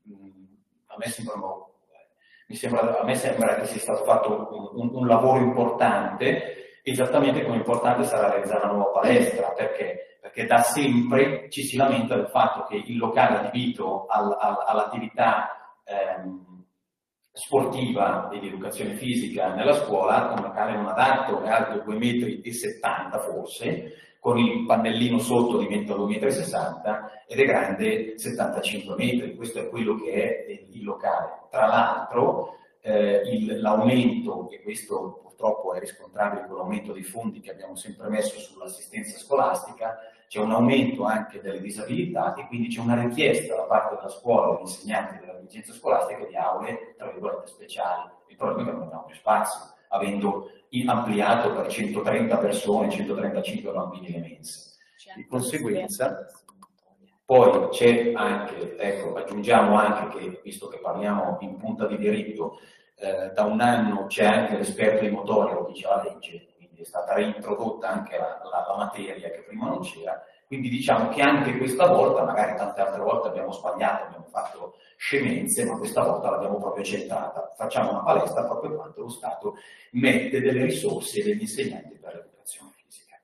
a me sembra, mi sembra, a me sembra che sia stato fatto un, un, un lavoro importante. Esattamente come importante sarà realizzare una nuova palestra, perché? Perché da sempre ci si lamenta del fatto che il locale adibito al, al, all'attività ehm, sportiva e di educazione fisica nella scuola, un locale non adatto, è alto due virgola settanta metri forse, con il pannellino sotto diventa due virgola sessanta metri ed è grande settantacinque metri, questo è quello che è il locale. Tra l'altro eh, l'aumento, e questo purtroppo è riscontrabile con l'aumento dei fondi che abbiamo sempre messo sull'assistenza scolastica, c'è un aumento anche delle disabilità e quindi c'è una richiesta da parte della scuola, degli insegnanti della dirigenza scolastica di aule, tra virgolette, speciali. Il problema è che non abbiamo più spazio, avendo ampliato per centotrenta persone, centotrentacinque bambini le mense. Di conseguenza, poi c'è anche, ecco, aggiungiamo anche che, visto che parliamo in punta di diritto, Eh, da un anno c'è anche l'esperto di motori, lo dice la legge, quindi è stata reintrodotta anche la, la, la materia che prima non c'era, quindi diciamo che anche questa volta, magari tante altre volte abbiamo sbagliato, abbiamo fatto scemenze, ma questa volta l'abbiamo proprio accettata. Facciamo una palestra proprio quanto lo Stato mette delle risorse e degli insegnanti per l'educazione fisica.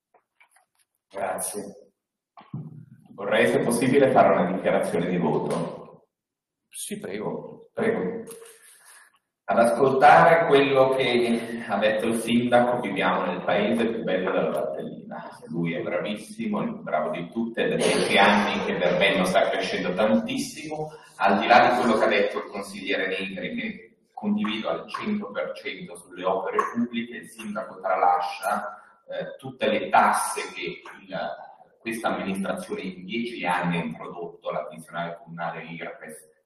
Grazie. Vorrei, se possibile, fare una dichiarazione di voto. Sì, prego, prego. Ad ascoltare quello che ha detto il sindaco, viviamo nel paese più bello della Valtellina. Lui è bravissimo, il più bravo di tutte, è da dieci anni che Verbenno sta crescendo tantissimo. Al di là di quello che ha detto il consigliere Negri, che condivido al cento per cento sulle opere pubbliche, il sindaco tralascia eh, tutte le tasse che il, questa amministrazione in dieci anni ha introdotto, l'addizionale comunale I R P E F,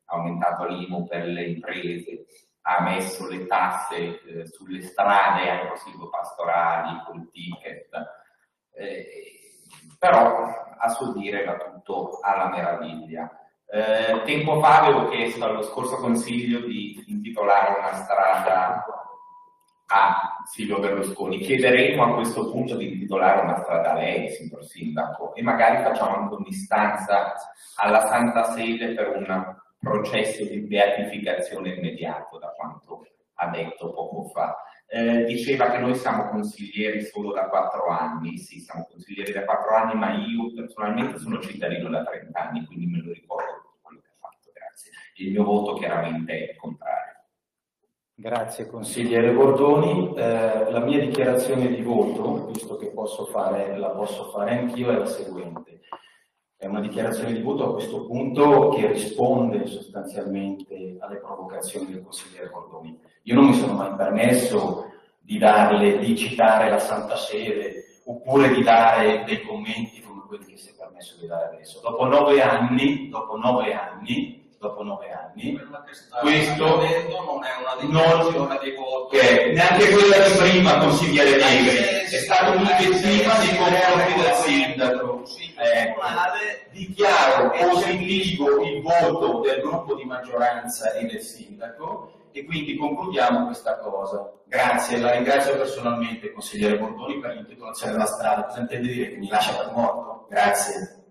ha aumentato l'I M U per le imprese, ha messo le tasse eh, sulle strade agro-silvopastorali col ticket, eh, però a suo dire va tutto alla meraviglia. Eh, tempo fa avevo chiesto allo scorso consiglio di intitolare una strada a Silvio Berlusconi. Chiederemo a questo punto di intitolare una strada a lei, signor Sindaco, e magari facciamo anche un'istanza alla Santa Sede per un processo di beatificazione immediato, da quanto ha detto poco fa. Eh, diceva che noi siamo consiglieri solo da quattro anni. Sì, siamo consiglieri da quattro anni, ma io personalmente sono cittadino da trenta anni, quindi me lo ricordo tutto quello che ha fatto. Grazie. Il mio voto chiaramente è il contrario. Grazie consigliere Bordoni. Eh, la mia dichiarazione di voto, visto che posso fare, la posso fare anch'io, è la seguente. È una dichiarazione di voto a questo punto che risponde sostanzialmente alle provocazioni del consigliere Bordoni. Io non mi sono mai permesso di darle, di citare la Santa Sede oppure di dare dei commenti come quelli che si è permesso di dare adesso. Dopo nove anni, dopo nove anni, dopo nove anni, questo non è una dichiarazione di voto. Eh, neanche quella di prima, consigliere Negri, è stata un'inventiva nei confronti del sindaco. Eh, dichiaro positivo il voto del gruppo di maggioranza e del sindaco e quindi concludiamo questa cosa. Grazie, la ringrazio personalmente, consigliere Bordoni, per l'intitolazione della strada. Cosa intende dire? Che mi lascia per morto? Grazie.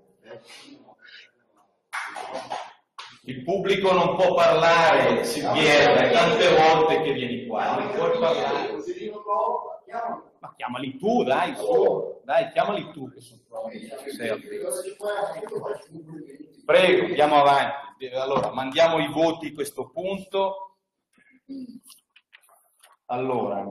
Il pubblico non può parlare, si pierde tante volte che vieni qua, non puoi parlare. Ma chiamali tu, dai, su, dai, chiamali tu che sono Prego, andiamo avanti. Allora, mandiamo i voti a questo punto. Allora,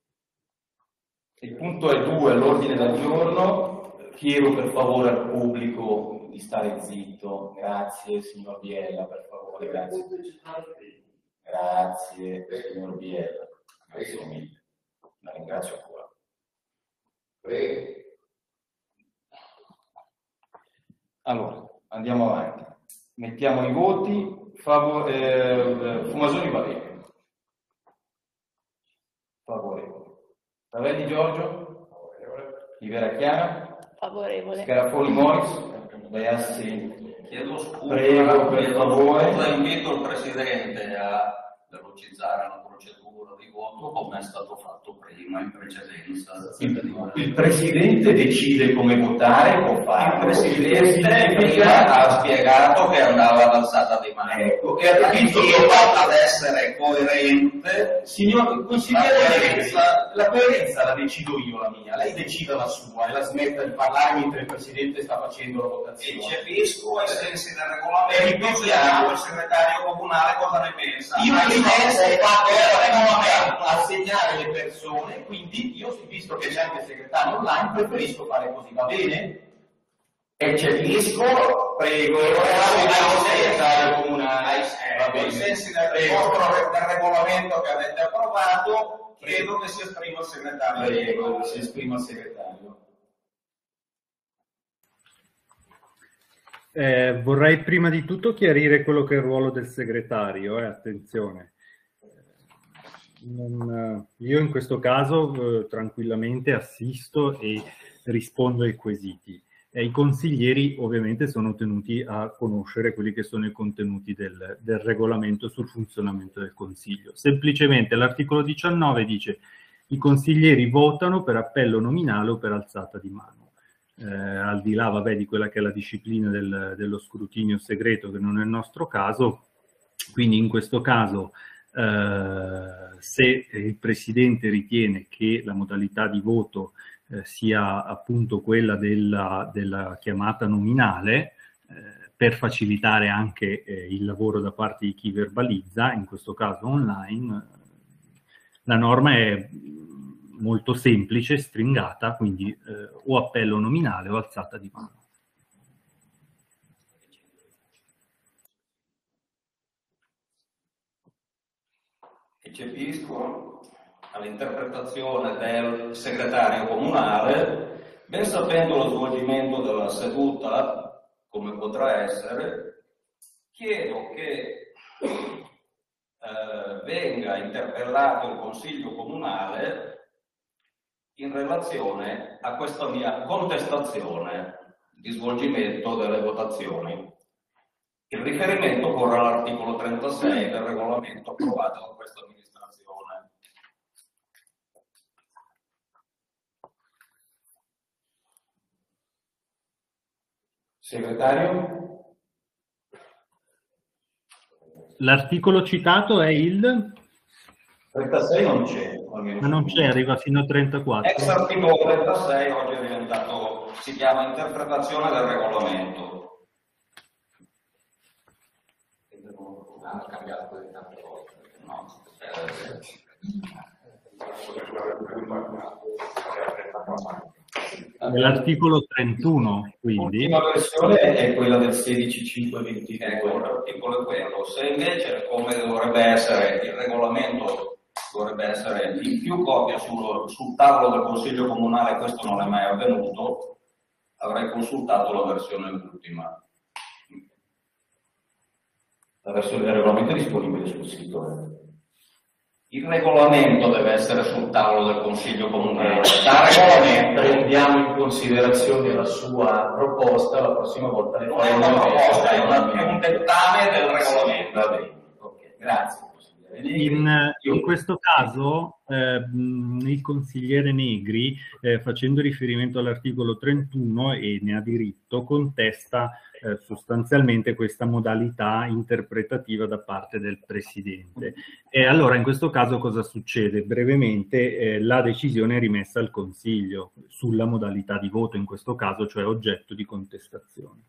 il punto è due all'ordine del giorno. Chiedo per favore al pubblico di stare zitto. Grazie, signor Biella, per favore, grazie. Grazie, signor Biella. Grazie mille. La ringrazio ancora. Prego. Allora, andiamo avanti. Mettiamo i voti. Favor eh, Fumasoni va bene. Favorevole. Ravelli Giorgio? Favorevole. Rivera Chiara? Favorevole. Scarafoni Moris? Beassi. Chiedo scusa. Prego, per favore. Invito il Presidente a velocizzare la procedura di voto come è stato fatto prima in precedenza. Il, il Presidente decide come votare, può fare. Il Presidente prima ha spiegato che andava ad alzata di mano. Ecco, e ha visto che ad essere coerente. Signor consigliere, la, la coerenza la decido io la mia, lei decida la sua e la smetta di parlare mentre il Presidente sta facendo la votazione. Eccepisco ai sensi del regolamento, vediamo il segretario comunale cosa ne pensa. Io ho fatto assegnare le persone, quindi io, visto che c'è anche il segretario online, preferisco fare così, va bene? Eccepisco, prego, e ora il segretario comunale. Ai sensi del, del regolamento che avete approvato, credo che si esprima il segretario. Prego, si esprima il segretario. Eh, vorrei prima di tutto chiarire quello che è il ruolo del segretario, eh, attenzione. Non, io in questo caso eh, tranquillamente assisto e rispondo ai quesiti. E i consiglieri ovviamente sono tenuti a conoscere quelli che sono i contenuti del, del regolamento sul funzionamento del Consiglio. Semplicemente l'articolo diciannove dice i consiglieri votano per appello nominale o per alzata di mano. Eh, al di là vabbè, di quella che è la disciplina del, dello scrutinio segreto, che non è il nostro caso, quindi in questo caso eh, se il Presidente ritiene che la modalità di voto eh, sia appunto quella della, della chiamata nominale, eh, per facilitare anche eh, il lavoro da parte di chi verbalizza, in questo caso online, la norma è molto semplice, stringata, quindi eh, o appello nominale o alzata di mano. Eccepisco all'interpretazione del segretario comunale, ben sapendo lo svolgimento della seduta come potrà essere, chiedo che eh, venga interpellato il Consiglio Comunale in relazione a questa mia contestazione di svolgimento delle votazioni. Il riferimento corre all'articolo trentasei del regolamento approvato da questa amministrazione. Segretario? L'articolo citato è il? trentasei non c'è. Ma non c'è, arriva fino a trentaquattro. Ex articolo trentasei oggi è diventato, si chiama interpretazione del regolamento. Ha cambiato così tante volte. No. L'articolo trentuno, quindi. L'ultima versione è quella del sedici cinque ventidue. Ecco, l'articolo è quello. Se invece, come dovrebbe essere il regolamento, dovrebbe essere in più copie sul, sul tavolo del Consiglio Comunale, questo non è mai avvenuto, avrei consultato la versione ultima. La versione del regolamento è disponibile sul sito. Il regolamento deve essere sul tavolo del Consiglio Comunale. Da regolamento Prendiamo in considerazione la sua proposta, la prossima volta le non è una proposta, è, una, è un dettame del regolamento. Va bene, ok, grazie. In, in questo caso eh, il consigliere Negri, eh, facendo riferimento all'articolo trentuno, e ne ha diritto, contesta eh, sostanzialmente questa modalità interpretativa da parte del Presidente. E allora in questo caso cosa succede? Brevemente eh, la decisione è rimessa al Consiglio sulla modalità di voto, in questo caso, cioè oggetto di contestazione.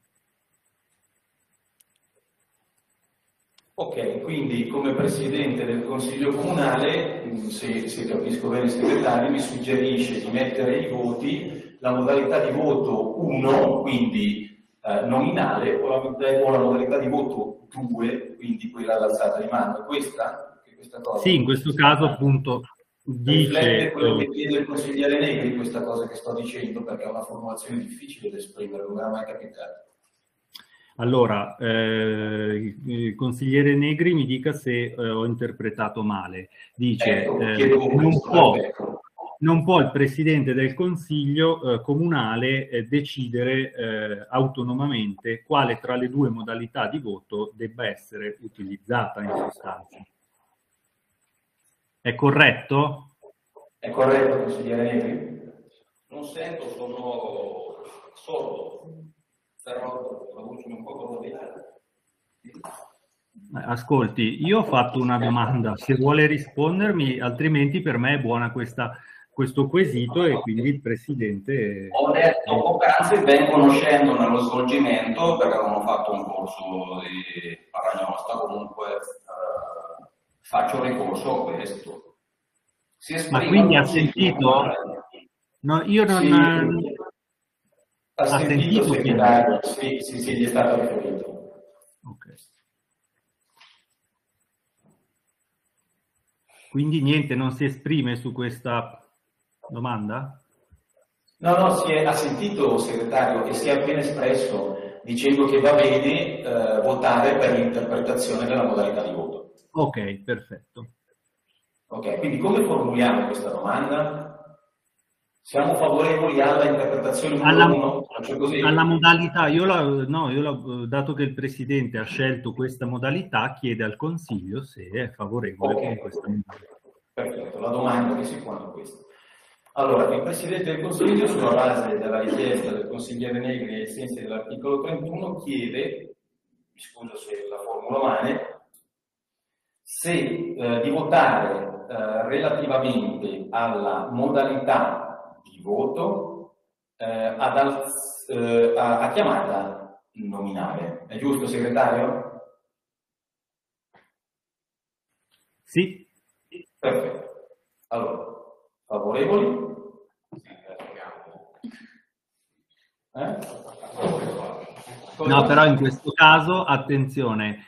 Ok, quindi come Presidente del Consiglio Comunale, se, se capisco bene il segretario, mi suggerisce di mettere i voti, la modalità di voto uno, quindi eh, nominale, o la, o la modalità di voto due, quindi quella all'alzata di mano. È questa? È questa cosa? Sì, in questo caso appunto dice... Riflette quello che chiede il consigliere Negri, questa cosa che sto dicendo, perché è una formulazione difficile da esprimere, non mi era mai capitato. Allora, eh, il consigliere Negri mi dica se eh, ho interpretato male. Dice, ecco, eh, chiedo, non, può, ecco. non può il Presidente del Consiglio eh, Comunale eh, decidere eh, autonomamente quale tra le due modalità di voto debba essere utilizzata in sostanza. È corretto? È corretto, consigliere Negri? Non sento, sono sordo. Però la voce un po' colorita. Ascolti, io ho fatto una domanda, se vuole rispondermi, altrimenti per me è buona questa, questo quesito e quindi il Presidente... Ho detto poc'anzi, ben conoscendo nello svolgimento, perché non ho fatto un corso di paragnosta, comunque eh, faccio ricorso a questo. Si Ma quindi ha sentito? No, io non... Sì. Ha, ha sentito, sentito segretario? Sì, sì, sì, gli è stato riferito. Ok. Quindi niente, non si esprime su questa domanda? No, no, si è, ha sentito, segretario, e si è appena espresso dicendo che va bene eh, votare per l'interpretazione della modalità di voto. Ok, perfetto. Ok, quindi come formuliamo questa domanda? Siamo favorevoli alla interpretazione alla, uno, cioè così? alla modalità, io la, no, io la, dato che il Presidente ha scelto questa modalità, chiede al Consiglio se è favorevole okay. con questa modalità. Perfetto, la domanda che si pone è questa. Allora, il Presidente del Consiglio, sulla base della richiesta del consigliere Negri ai sensi dell'articolo trentuno, chiede, mi scuso se la formulo male, se eh, di votare eh, relativamente alla modalità di voto eh, ad alz, eh, a, a chiamata nominale. È giusto, segretario? Sì. Perfetto. Allora, favorevoli? Eh? No, però in questo caso, attenzione,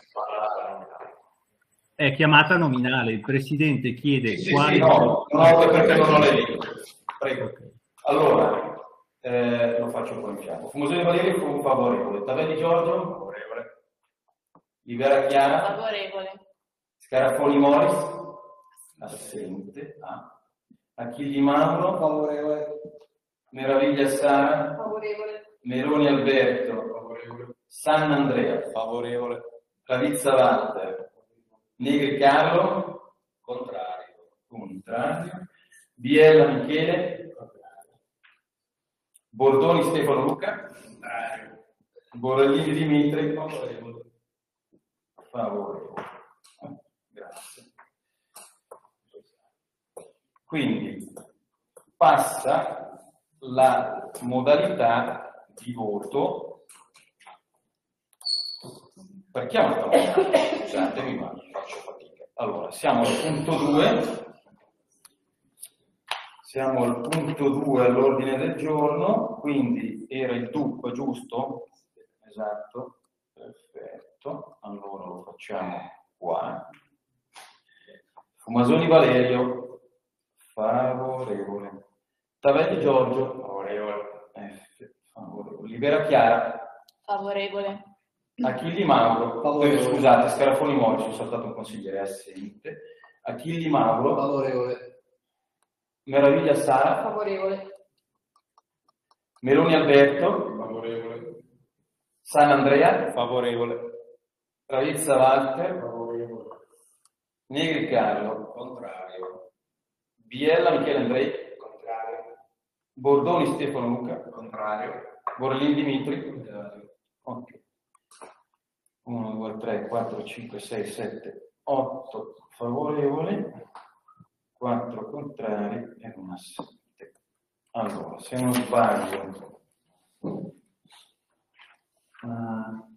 è chiamata nominale. Il Presidente chiede sì, quali... Sì, no, no, perché non ho le lingue. Prego. Allora, eh, lo faccio poi in fianco. Fumosone Valerio fu favorevole. Tavelli Giorgio? Favorevole. Libera Chiara. Favorevole. Scarafoni Moris. Assente. Ah. Achilli Mauro. Favorevole. Meraviglia Sara. Favorevole. Meroni Alberto. Favorevole. San Andrea. Favorevole. Ravizza Walter. Negri Carlo. Contrario. Contrario. Biella Michele. Bordoni Stefano Luca. Contrario. Borellini Dimitri. Favorevole. Favorevole. Grazie. Quindi passa la modalità di voto per chiamata nominale. Scusatemi, ma faccio fatica. Allora, siamo al punto due. Siamo al punto due all'ordine del giorno, quindi era il D U P, giusto? Esatto, perfetto. Allora lo facciamo qua. Fumasoni Valerio, favorevole. Tavelli Giorgio, favorevole. F, favorevole. Libera Chiara. Favorevole. Achilli Mauro, Favorevole. eh, scusate, Scarafoni Mori, sono saltato un consigliere assente. Achilli Mauro. Favorevole. Meraviglia Sara. Favorevole. Meloni Alberto. Favorevole. San Andrea. Favorevole. Ravizza Walter. Favorevole. Negri Carlo. Contrario. Biella Michele Andrei. Contrario. Bordoni Stefano Luca. Contrario. Borellini Dimitri. Ok. uno, due, tre, quattro, cinque, sei, sette, otto favorevoli, quattro contrari e un assente. Allora, se non sbaglio, uh,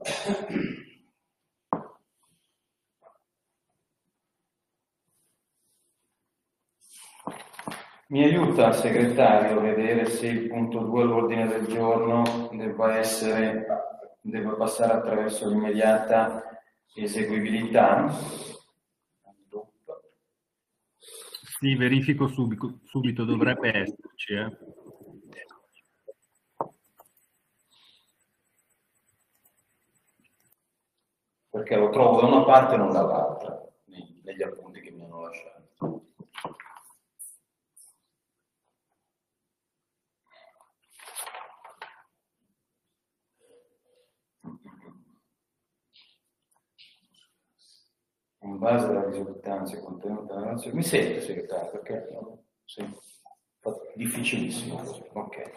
mi aiuta il segretario a vedere se il punto due all'ordine del giorno debba essere, debba passare attraverso l'immediata eseguibilità? Sì, verifico subito, subito dovrebbe esserci. Eh. Perché lo trovo da una parte e non dall'altra, negli appunti che mi hanno lasciato. In base alla risultanza contenuta nella relazione. Mi sente, segretario? Perché no? Sì. Difficilissimo. Ok.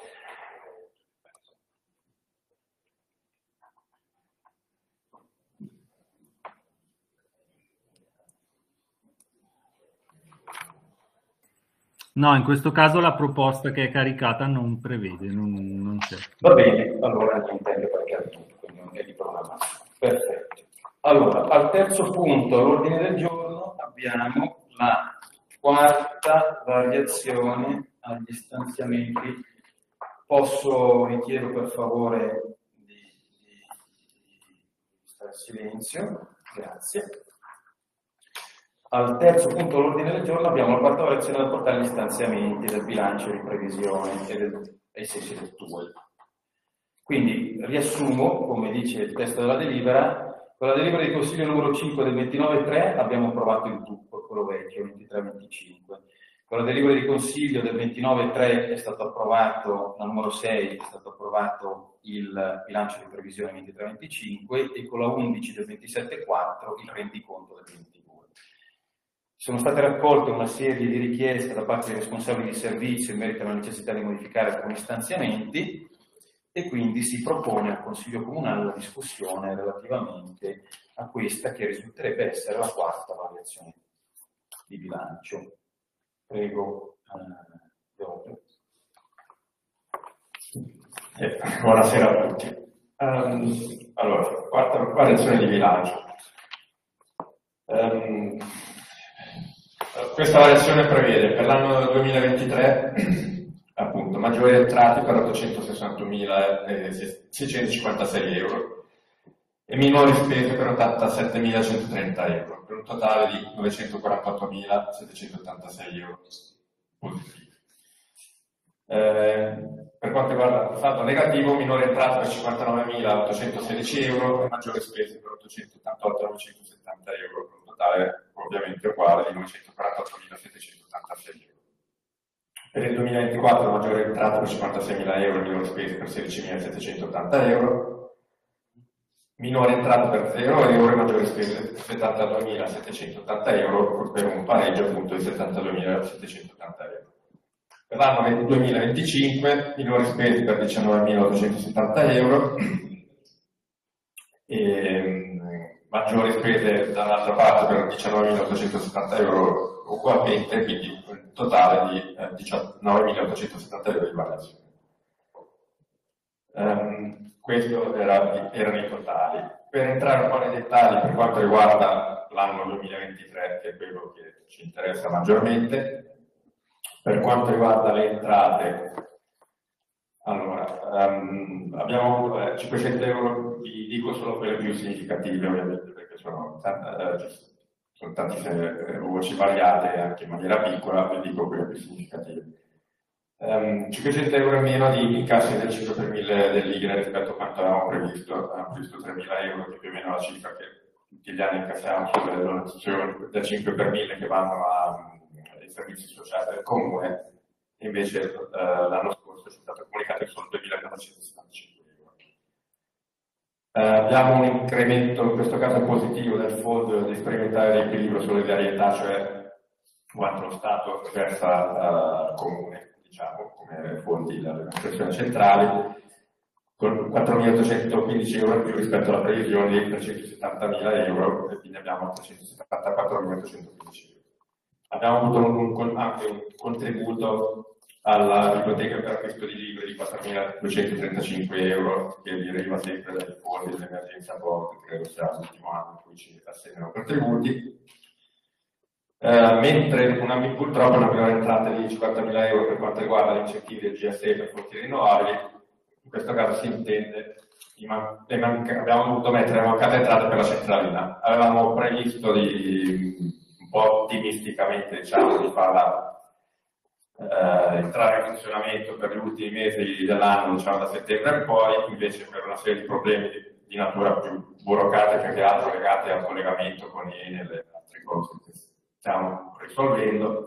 No, in questo caso la proposta che è caricata non prevede, non, non c'è. Va bene, allora niente da caricare tutto, quindi non è di programmazione. Perfetto. Allora, al terzo punto all'ordine del giorno abbiamo la quarta variazione agli stanziamenti. Posso, vi chiedo per favore di, di, di stare in silenzio, grazie. Al terzo punto all'ordine del giorno abbiamo la quarta variazione da portare agli stanziamenti del bilancio di previsione e del, ai sensi del T U E L. Quindi riassumo, come dice il testo della delibera. Con la delibera di consiglio numero cinque del ventinove tre abbiamo approvato il T U P, quello vecchio, ventitré venticinque. Con la delibera di consiglio del ventinove tre è stato approvato, la numero sei, è stato approvato il bilancio di previsione ventitré venticinque e con la undici del ventisette quattro il rendiconto del ventidue. Sono state raccolte una serie di richieste da parte dei responsabili di servizio in merito alla necessità di modificare alcuni stanziamenti e quindi si propone al Consiglio Comunale la discussione relativamente a questa che risulterebbe essere la quarta variazione di bilancio. Prego, eh, eh, buonasera a tutti. Um, allora, quarta variazione di bilancio. Um, questa variazione prevede per l'anno duemilaventitré appunto maggiori entrate per ottocentosessantumilaseicentocinquantasei euro e minori spese per ottantasettemilacentotrenta euro, per un totale di novecentoquarantottomilasettecentottantasei euro positivi. Eh, per quanto riguarda il saldo negativo, minore entrata per cinquantanovemilaottocentosedici euro e maggiori spese per ottocentottantottomilanovecentosettanta euro, per un totale ovviamente uguale di novecentoquarantottomilasettecentoottantasei euro. Per il duemilaventiquattro maggiore entrata per cinquantaseimila euro e minore spese per sedicimilasettecentottanta euro, minore entrata per zero euro e maggiori spese per settantaduemilasettecentottanta euro, per un pareggio appunto di settantaduemilasettecentottanta euro. Per l'anno duemilaventicinque minori spese per diciannovemilaottocentosettanta euro e maggiori spese dall'altra parte per diciannovemilaottocentosettanta euro ugualmente, quindi un totale di eh, diciannovemilaottocentosettanta euro di variazione. Um, questo era, erano i totali. Per entrare un po' nei dettagli per quanto riguarda l'anno duemilaventitré, che è quello che ci interessa maggiormente, per quanto riguarda le entrate, allora, um, abbiamo eh, cinquecento euro, vi dico solo quelle più significative ovviamente, perché sono, eh, sono tantissime voci variate anche in maniera piccola, vi dico quelle più significative. Um, cinquecento euro in meno di incassi del cinque per mille dell'I G R E rispetto a quanto avevamo previsto, avevamo previsto tremila euro, che più o meno la cifra che tutti gli anni incassiamo sulle donazioni da cinque per mille che vanno a servizi sociali del comune, invece eh, l'anno scorso ci è stato comunicato solo duemilaquattrocentosettantacinque euro. Eh, abbiamo un incremento, in questo caso positivo, del fondo di sperimentare l'equilibrio solidarietà, cioè quanto lo Stato versa al comune, diciamo, come fondi dalle amministrazioni centrali, con quattromilaottocentoquindici euro in più rispetto alla previsione di trecentosettantamila euro, e quindi abbiamo trecentosettantaquattromilaottocentoquindici euro. Abbiamo avuto un, un, anche un contributo alla biblioteca per acquisto di libri di quattromiladuecentotrentacinque euro, che deriva sempre dai fondi dell'emergenza Covid, credo sia l'ultimo anno in cui ci assegnano contributi. Eh, mentre una, purtroppo una minore entrata di cinquantamila euro per quanto riguarda gli incentivi del G S E per fonti rinnovabili, in questo caso si intende, abbiamo dovuto mettere mancate entrate per la centralina. Avevamo previsto di un po' ottimisticamente, diciamo, di farla eh, entrare in funzionamento per gli ultimi mesi dell'anno, diciamo da settembre in poi, invece per una serie di problemi di, di natura più burocratica che altro legati al collegamento con i Enel e altre cose che stiamo risolvendo,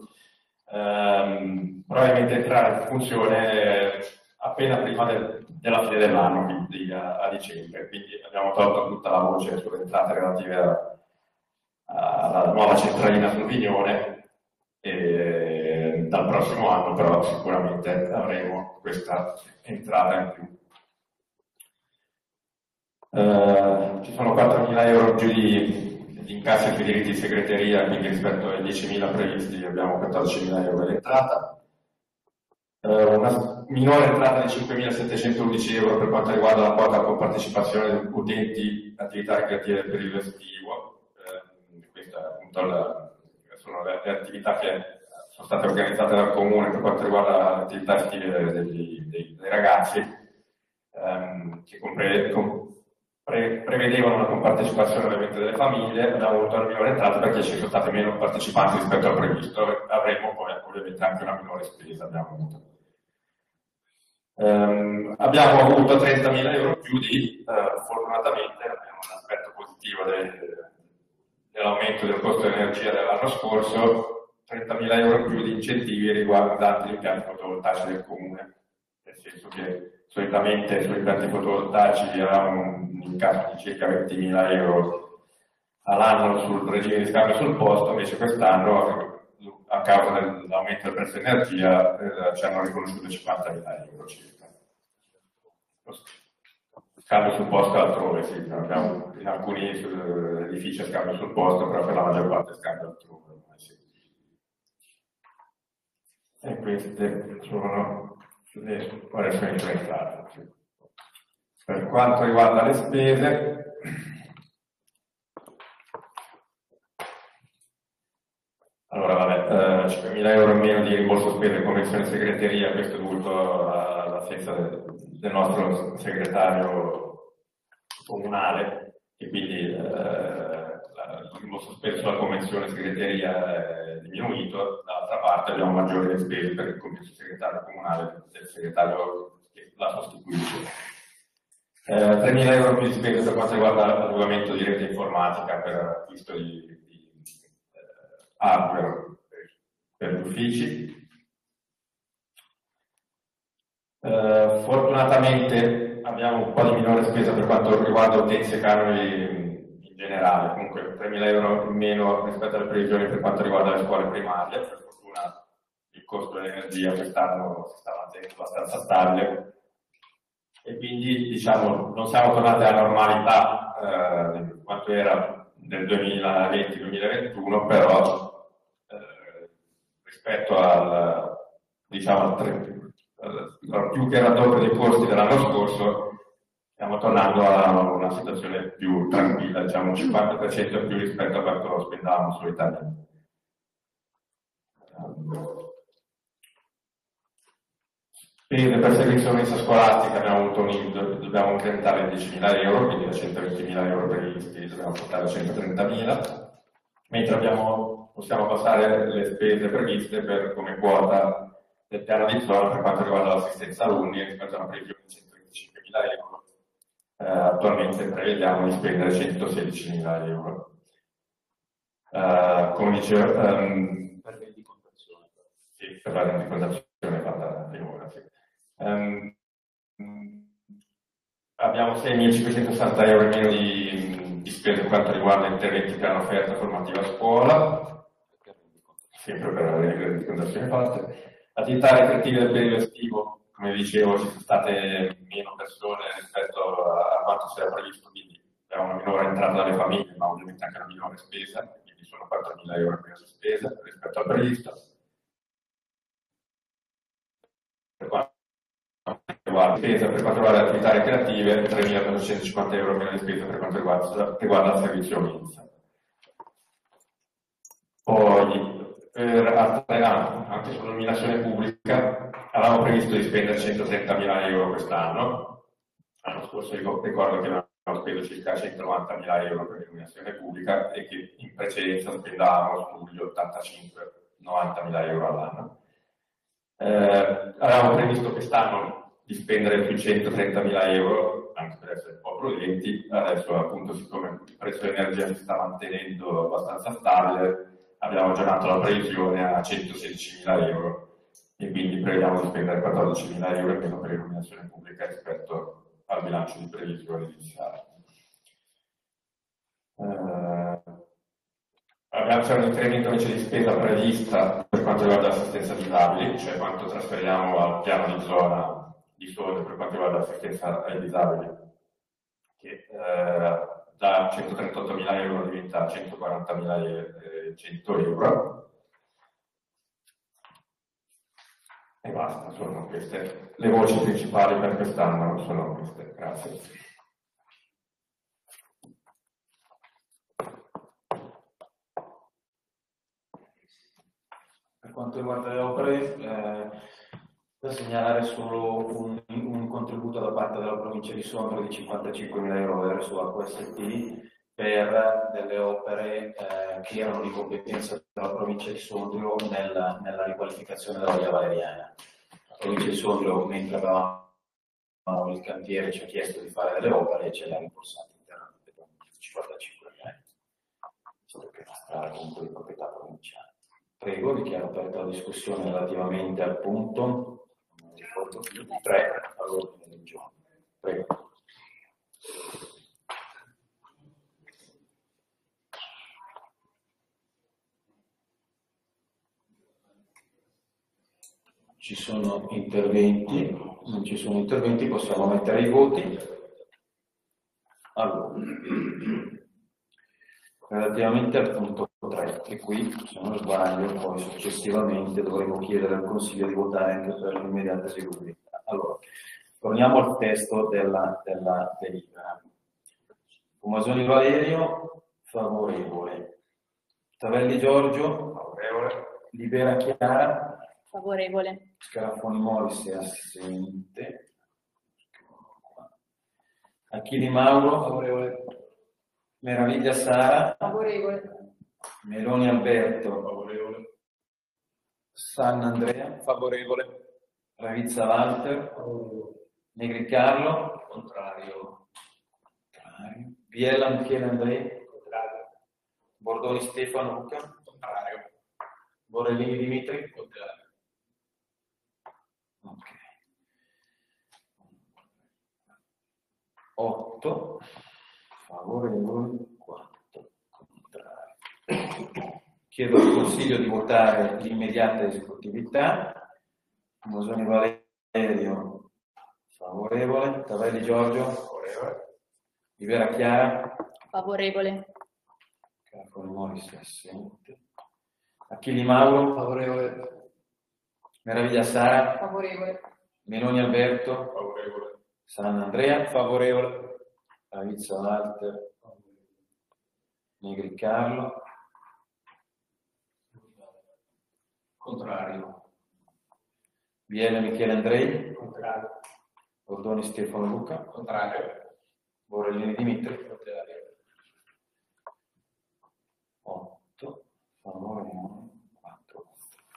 ehm, probabilmente entrare in funzione appena prima del, della fine dell'anno, quindi a, a dicembre, quindi abbiamo tolto tutta la voce sulle entrate relative a alla nuova centralina sul Vignone, e dal prossimo anno però sicuramente avremo questa entrata in più. Uh, ci sono quattromila euro in più di, di incassi sui diritti di segreteria, quindi rispetto ai diecimila previsti abbiamo quattordicimila euro di entrata. Uh, una minore entrata di cinquemilasettecentoundici euro per quanto riguarda la quota compartecipazione degli utenti attività ricreative del periodo estivo. La, sono le, le attività che sono state organizzate dal comune per quanto riguarda le attività estive dei, dei, dei ragazzi, ehm, che compre, com, pre, prevedevano una compartecipazione ovviamente delle famiglie. Abbiamo avuto una minore entrata perché ci sono stati meno partecipanti rispetto al previsto, avremo poi ovviamente anche una minore spesa. Abbiamo avuto, ehm, abbiamo avuto trentamila euro in più di, eh, fortunatamente abbiamo un aspetto positivo del dell'aumento del costo dell'energia dell'anno scorso, trentamila euro in più di incentivi riguardanti gli impianti fotovoltaici del comune, nel senso che solitamente sugli impianti fotovoltaici avevamo un incasso di circa ventimila euro all'anno sul regime di scambio sul posto, invece quest'anno a causa dell'aumento del prezzo dell'energia eh, ci hanno riconosciuto cinquantamila euro circa. Scambio sul posto altrove, sì, abbiamo in alcuni edifici a scambio sul posto, però per la maggior parte scambio altrove. Sì. E queste sono le variazioni entrate. Sì. Per quanto riguarda le spese, allora vabbè, eh, cinquemila euro in meno di rimborso spese e convenzione segreteria, questo è dovuto all'assenza del del nostro segretario comunale, e quindi eh, il rimborso spesso la convenzione segreteria è diminuito, dall'altra parte abbiamo maggiori spese per il commesso segretario comunale del segretario che la sostituisce. Eh, tremila euro più di spese per quanto riguarda l'adeguamento di rete informatica per acquisto di, di eh, hardware per, per gli uffici. Eh, fortunatamente abbiamo un po' di minore spesa per quanto riguarda utenze e canoni in generale, comunque tremila euro in meno rispetto alle previsioni per quanto riguarda le scuole primarie. Per fortuna il costo dell'energia quest'anno si sta mantenendo abbastanza stabile e quindi diciamo non siamo tornati alla normalità eh, quanto era nel duemilaventi duemilaventuno, però eh, rispetto al diciamo al più che raddoppio dei costi dell'anno scorso, stiamo tornando a una situazione più tranquilla, diciamo un cinquanta per cento in più rispetto a quanto spendavamo solitamente. Spese per servizio di mensa scolastica abbiamo avuto un I D, dobbiamo incrementare diecimila euro, quindi da centoventimila euro previsti dobbiamo portare a centotrentamila, mentre abbiamo, possiamo passare le spese previste per, come quota del piano di zona per quanto riguarda l'assistenza alunni rispetto a una previsione di centoventicinquemila euro. Eh, attualmente prevediamo di spendere centosedicimila euro. Eh, come dicevo, um, per rendicontazione. Sì, per la rendicontazione fatta finora, sì. Um, abbiamo seimilacinquecentosessanta euro in meno di, di spese per quanto riguarda interventi che hanno offerta formativa a scuola, sempre per la rendicontazione fatta. Attività ricreative del periodo estivo, come dicevo, ci sono state meno persone rispetto a quanto si era previsto, quindi abbiamo una minore entrata dalle famiglie, ma ovviamente anche una minore spesa, quindi sono quattromila euro meno di spesa rispetto al previsto. Per quanto riguarda spesa, per quanto riguarda le attività ricreative, tremilaquattrocentocinquanta euro meno di spesa per quanto riguarda, riguarda il servizio mensa. Poi, per altre anni, anche sull'illuminazione pubblica, avevamo previsto di spendere centotrentamila euro quest'anno. L'anno scorso ricordo che avevamo speso circa centonovantamila euro per l'illuminazione pubblica e che in precedenza spendavamo sugli ottantacinque novantamila euro all'anno. Eh, avevamo previsto quest'anno di spendere più centotrentamila euro, anche per essere un po' prudenti. Adesso, appunto, siccome il prezzo dell'energia si sta mantenendo abbastanza stabile, abbiamo aggiornato la previsione a centosedicimila euro e quindi prevediamo di spendere quattordicimila euro in meno per l'illuminazione pubblica rispetto al bilancio di previsione iniziale. Eh, c'è un incremento invece di spesa prevista per quanto riguarda l'assistenza disabili, cioè quanto trasferiamo al piano di zona di soldi per quanto riguarda l'assistenza ai disabili, che eh, da centotrentottomila euro diventa centoquarantamila cento euro. E basta, sono queste le voci principali per quest'anno, sono queste. Grazie. Per quanto riguarda le opere, eh, da segnalare solo un, un contributo da parte della provincia di Sondrio di cinquantacinquemila euro verso Acqua S P per delle opere eh, che erano di competenza della provincia di Sondrio nella, nella riqualificazione della via Valeriana. La provincia di Sondrio, mentre avevamo il cantiere, ci ha chiesto di fare delle opere e ce le ha rimborsate interamente con cinquantacinquemila euro, visto che è una strada comunque di proprietà provinciale. Prego, dichiaro aperta la discussione relativamente al punto tre all'ordine del giorno. Prego. Ci sono interventi? Non ci sono interventi, possiamo mettere i voti. Allora, relativamente al punto tre, e qui se non sbaglio poi successivamente dovremo chiedere al Consiglio di votare anche per l'immediata eseguibilità. Allora, torniamo al testo della, della delibera. Fumasoni Valerio, favorevole. Tavelli Giorgio, favorevole. Libera Chiara, Favorevole. Scarafoni Moris è assente. Achille Mauro, favorevole. Meraviglia Sara. Favorevole. Meloni Alberto. Favorevole. San Andrea. Favorevole. Ravizza Walter. Favorevole. Negri Carlo. Contrario. Contrario. Biella Michele Andrea. Contrario. Bordoni Stefano Luca. Contrario. Borrellini Dimitri. Contrario. Ok. otto favorevoli, quattro contrari. Chiedo al Consiglio di votare l'immediata esecutività. Mosoni Valerio favorevole, Tavelli Giorgio favorevole, Rivera Chiara Favorevole. Carcone Morris è assente, Achilli Mauro Favorevole. Meraviglia Sara, Favorevole. Meloni Alberto Favorevole. San Andrea, Favorevole. Ravizza Walter, Negri Carlo, Contrario. Biella Michele Andrei, Contrario. Bordoni Stefano Luca, Contrario. Borrellini Dimitri, Contrario. otto favorevoli, quattro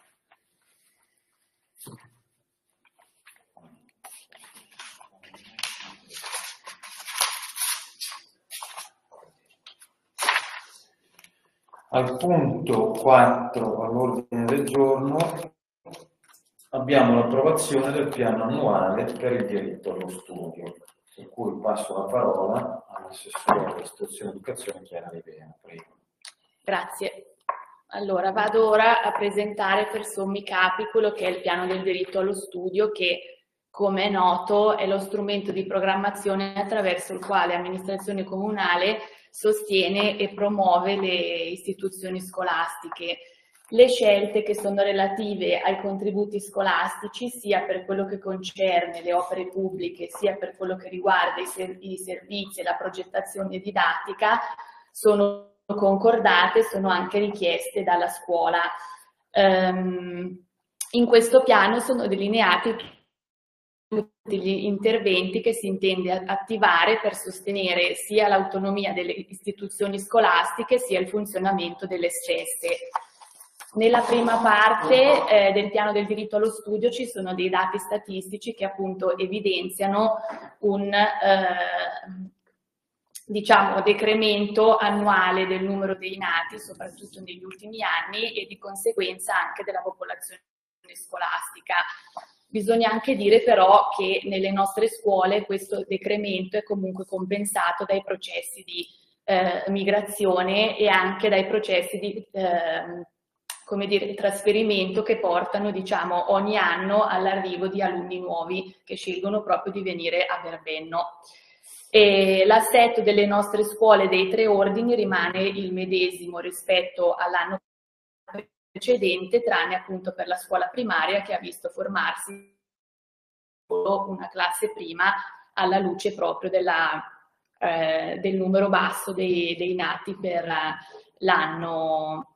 Al punto quattro all'ordine del giorno abbiamo l'approvazione del piano annuale per il diritto allo studio, per cui passo la parola all'assessore dell'istruzione e educazione Chiara Rivera. Prego. Grazie. Allora, vado ora a presentare per sommi capi quello che è il piano del diritto allo studio, che, come è noto, è lo strumento di programmazione attraverso il quale l'amministrazione comunale sostiene e promuove le istituzioni scolastiche. Le scelte che sono relative ai contributi scolastici, sia per quello che concerne le opere pubbliche, sia per quello che riguarda i, ser- i servizi e la progettazione didattica, sono concordate, sono anche richieste dalla scuola. Um, in questo piano sono delineati tutti gli interventi che si intende attivare per sostenere sia l'autonomia delle istituzioni scolastiche sia il funzionamento delle stesse. Nella prima parte eh, del piano del diritto allo studio ci sono dei dati statistici che appunto evidenziano un eh, diciamo decremento annuale del numero dei nati, soprattutto negli ultimi anni, e di conseguenza anche della popolazione scolastica. Bisogna anche dire però che nelle nostre scuole questo decremento è comunque compensato dai processi di eh, migrazione e anche dai processi di eh, come dire, trasferimento che portano, diciamo, ogni anno all'arrivo di alunni nuovi che scelgono proprio di venire a Verbenno. L'assetto delle nostre scuole dei tre ordini rimane il medesimo rispetto all'anno precedente, tranne appunto per la scuola primaria che ha visto formarsi una classe prima alla luce proprio della, eh, del numero basso dei, dei nati per l'anno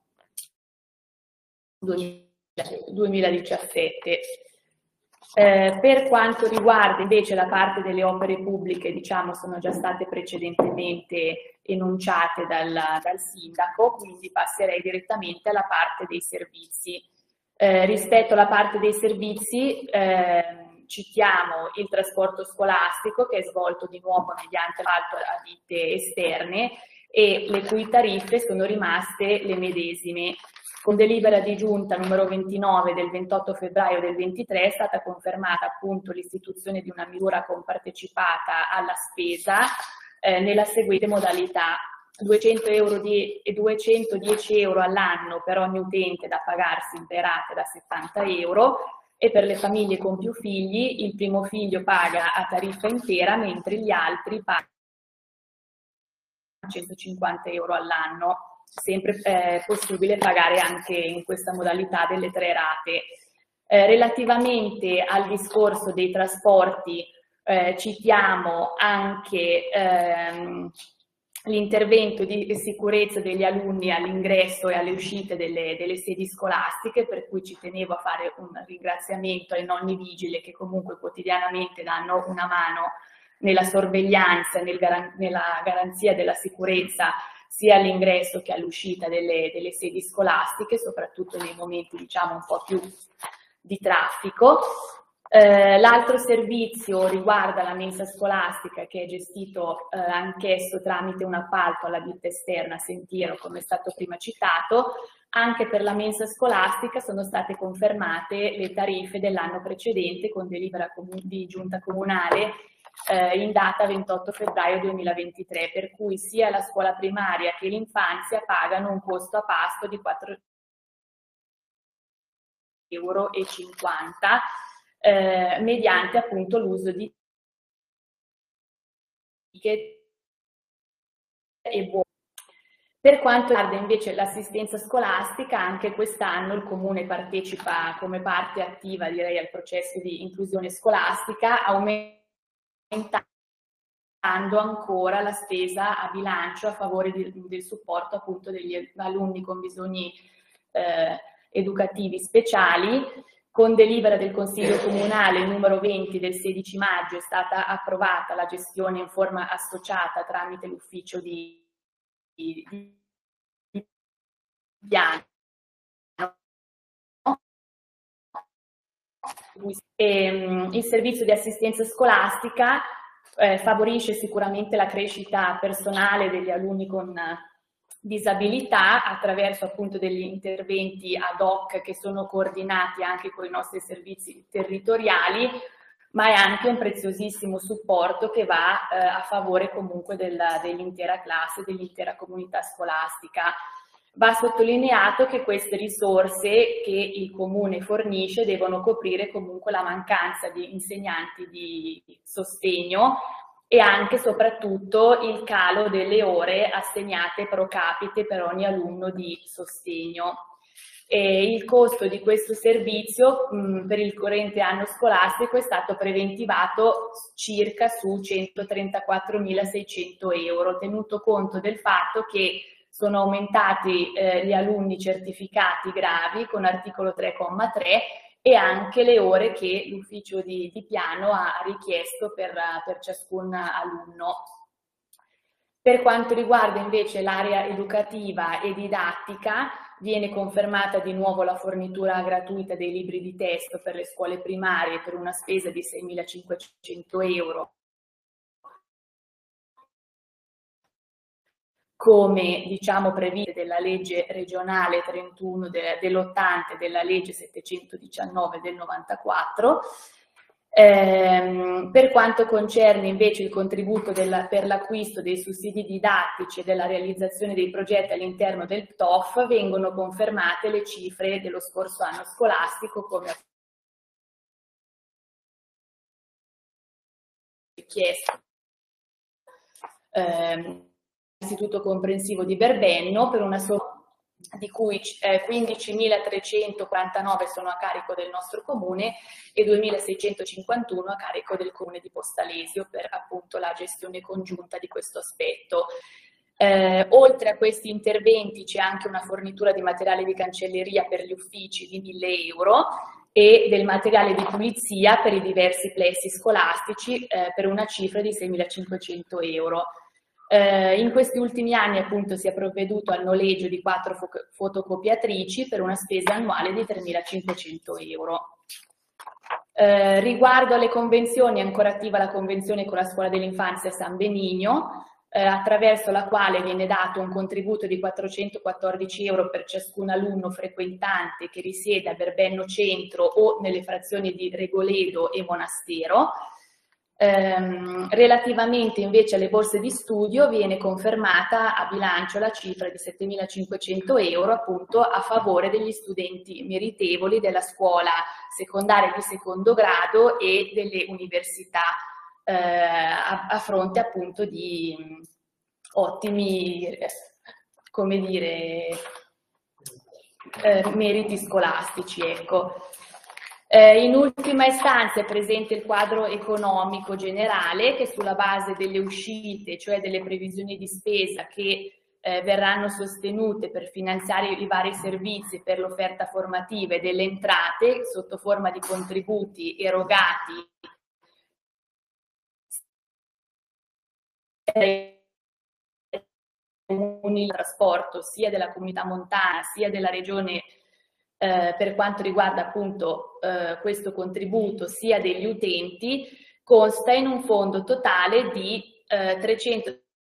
duemiladiciassette. Eh, per quanto riguarda invece la parte delle opere pubbliche, diciamo, sono già state precedentemente enunciate dal, dal sindaco, quindi passerei direttamente alla parte dei servizi. Eh, rispetto alla parte dei servizi eh, citiamo il trasporto scolastico, che è svolto di nuovo mediante l'appalto a ditte esterne e le cui tariffe sono rimaste le medesime. Con delibera di giunta numero ventinove del ventotto febbraio del ventitré è stata confermata appunto l'istituzione di una misura compartecipata alla spesa eh, nella seguente modalità: duecento euro di, e duecentodieci euro all'anno per ogni utente da pagarsi in per rate da settanta euro, e per le famiglie con più figli il primo figlio paga a tariffa intera mentre gli altri pagano centocinquanta euro all'anno. Sempre eh, possibile pagare anche in questa modalità delle tre rate. Eh, relativamente al discorso dei trasporti eh, citiamo anche ehm, l'intervento di sicurezza degli alunni all'ingresso e alle uscite delle, delle sedi scolastiche, per cui ci tenevo a fare un ringraziamento ai nonni vigili che comunque quotidianamente danno una mano nella sorveglianza, nel garan- nella garanzia della sicurezza sia all'ingresso che all'uscita delle, delle sedi scolastiche, soprattutto nei momenti diciamo un po' più di traffico. Eh, l'altro servizio riguarda la mensa scolastica, che è gestito eh, anch'esso tramite un appalto alla ditta esterna Sentiero, come è stato prima citato. Anche per la mensa scolastica sono state confermate le tariffe dell'anno precedente con delibera di giunta comunale eh, in data ventotto febbraio duemilaventitré, per cui sia la scuola primaria che l'infanzia pagano un costo a pasto di quattro euro e cinquanta eh, mediante appunto l'uso di ticket e buoni. Per quanto riguarda invece l'assistenza scolastica, anche quest'anno il Comune partecipa come parte attiva, direi, al processo di inclusione scolastica, aumentando ancora la spesa a bilancio a favore di, del supporto appunto degli alunni con bisogni eh, educativi speciali. Con delibera del Consiglio Comunale numero venti del sedici maggio è stata approvata la gestione in forma associata tramite l'ufficio di Di, di piano. E, um, il servizio di assistenza scolastica eh, favorisce sicuramente la crescita personale degli alunni con disabilità attraverso appunto degli interventi ad hoc che sono coordinati anche con i nostri servizi territoriali, ma è anche un preziosissimo supporto che va eh, a favore comunque dell'intera classe, dell'intera comunità scolastica. Va sottolineato che queste risorse che il Comune fornisce devono coprire comunque la mancanza di insegnanti di sostegno e anche e soprattutto il calo delle ore assegnate pro capite per ogni alunno di sostegno. E il costo di questo servizio mh, per il corrente anno scolastico è stato preventivato circa su centotrentaquattromilaseicento euro, tenuto conto del fatto che sono aumentati eh, gli alunni certificati gravi con articolo tre comma tre e anche le ore che l'ufficio di, di piano ha richiesto per, per ciascun alunno. Per quanto riguarda invece l'area educativa e didattica, viene confermata di nuovo la fornitura gratuita dei libri di testo per le scuole primarie per una spesa di seimilacinquecento euro, come diciamo previsto dalla legge regionale trentuno dell'ottanta e della legge settecentodiciannove del novantaquattro. Eh, per quanto concerne invece il contributo della, per l'acquisto dei sussidi didattici e della realizzazione dei progetti all'interno del P T O F, vengono confermate le cifre dello scorso anno scolastico come richiesto. Eh, Istituto Comprensivo di Berbenno per una somma di cui eh, quindicimilatrecentoquarantanove sono a carico del nostro comune e duemilaseicentocinquantuno a carico del comune di Postalesio per appunto la gestione congiunta di questo aspetto. Eh, oltre a questi interventi c'è anche una fornitura di materiale di cancelleria per gli uffici di mille euro e del materiale di pulizia per i diversi plessi scolastici eh, per una cifra di seimilacinquecento euro. Eh, in questi ultimi anni appunto si è provveduto al noleggio di quattro fo fotocopiatrici per una spesa annuale di tremilacinquecento euro. Eh, riguardo alle convenzioni, è ancora attiva la convenzione con la Scuola dell'Infanzia San Benigno, eh, attraverso la quale viene dato un contributo di quattrocentoquattordici euro per ciascun alunno frequentante che risiede a Berbenno Centro o nelle frazioni di Regoledo e Monastero. Ehm, relativamente invece alle borse di studio viene confermata a bilancio la cifra di settemilacinquecento euro appunto a favore degli studenti meritevoli della scuola secondaria di secondo grado e delle università eh, a, a fronte appunto di mh, ottimi, eh, come dire, eh, meriti scolastici, ecco. Eh, in ultima istanza è presente il quadro economico generale che sulla base delle uscite, cioè delle previsioni di spesa che eh, verranno sostenute per finanziare i vari servizi per l'offerta formativa e delle entrate sotto forma di contributi erogati comuni di trasporto sia della comunità montana sia della regione eh, per quanto riguarda appunto eh, questo contributo sia degli utenti consta in un fondo totale di eh, trecento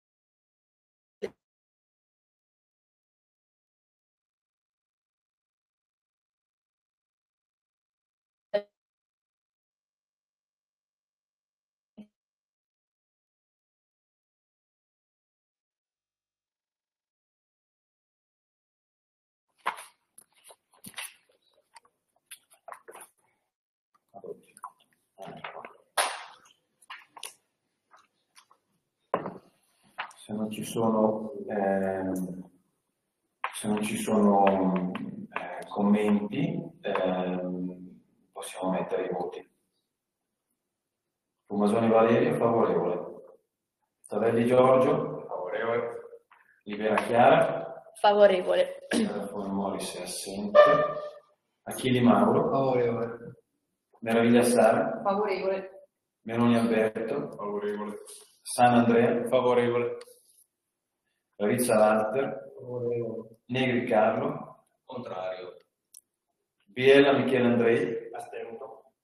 Se non ci sono, ehm, se non ci sono eh, commenti, ehm, possiamo mettere i voti. Tomasoni Valerio, favorevole. Tavelli Giorgio, favorevole. Libera Chiara, favorevole. Morris è assente. Achilli Mauro, Favorevole. Meraviglia Sara, Favorevole. Meloni Alberto, Favorevole. San Andrea, Favorevole. Rizza Walter, Favorevole. Negri Carlo, Contrario. Biella Michele Andrei, Astenuto.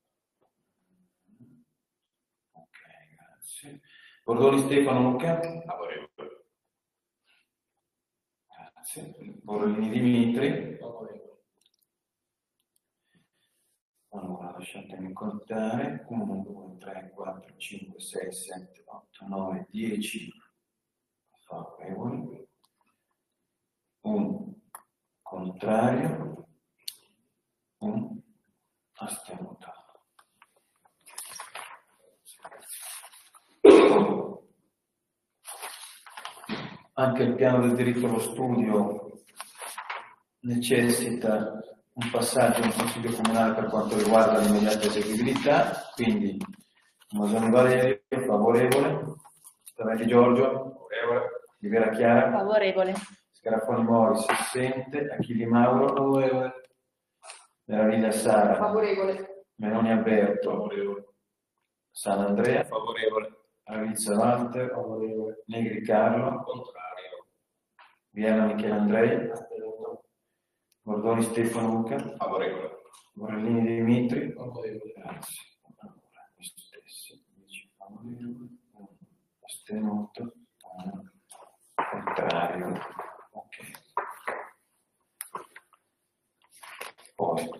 ok, grazie. Bordoni Stefano Luca, Favorevole. grazie. Borrellini Dimitri, Favorevole. allora lasciatemi contare, uno, due, tre, quattro, cinque, sei, sette, otto, nove, dieci favorevoli, un contrario, un astenuto. Anche il piano del diritto allo studio necessita un passaggio in Consiglio Comunale per quanto riguarda l'immediata eseguibilità, quindi Tomasoni Valerio favorevole, Tavelli Giorgio favorevole, Rivera Chiara Favorevole. Scarafoni Morris assente, Achilli Mauro favorevole, Meraviglia Sara Favorevole. Meloni Alberto Favorevole. San Andrea Favorevole. Ravizza Walter favorevole, Negri Carlo Contrario. Viana Michele Andrei, Astenuto. Bordoni Stefano Luca, Favorevole. Borrellini Dimitri, Favorevole. grazie. Allora, questo stesso, dieci favorevoli, uno astenuto, uno contrario. Ok. Poi.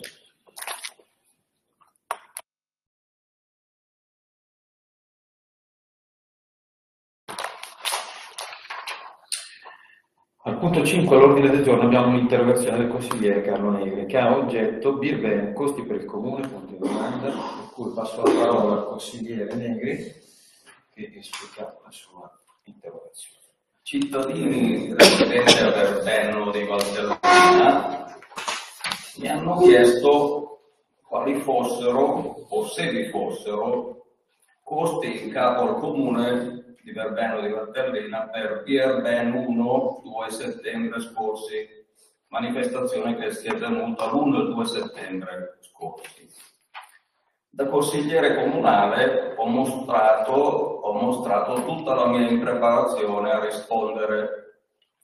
Al punto cinque all'ordine del giorno abbiamo un'interrogazione del consigliere Carlo Negri che ha oggetto Birbene, costi per il comune, punto di domanda, per cui passo la parola al consigliere Negri che esplica la sua interrogazione. Cittadini residenti a Verbenno di Valtellina mi hanno chiesto quali fossero o se vi fossero costi in capo al comune di Verbenno di Valtellina per Pierben uno due settembre scorsi, manifestazione che si è tenuta l'uno e il due settembre scorsi. Da consigliere comunale ho mostrato, ho mostrato tutta la mia impreparazione a rispondere.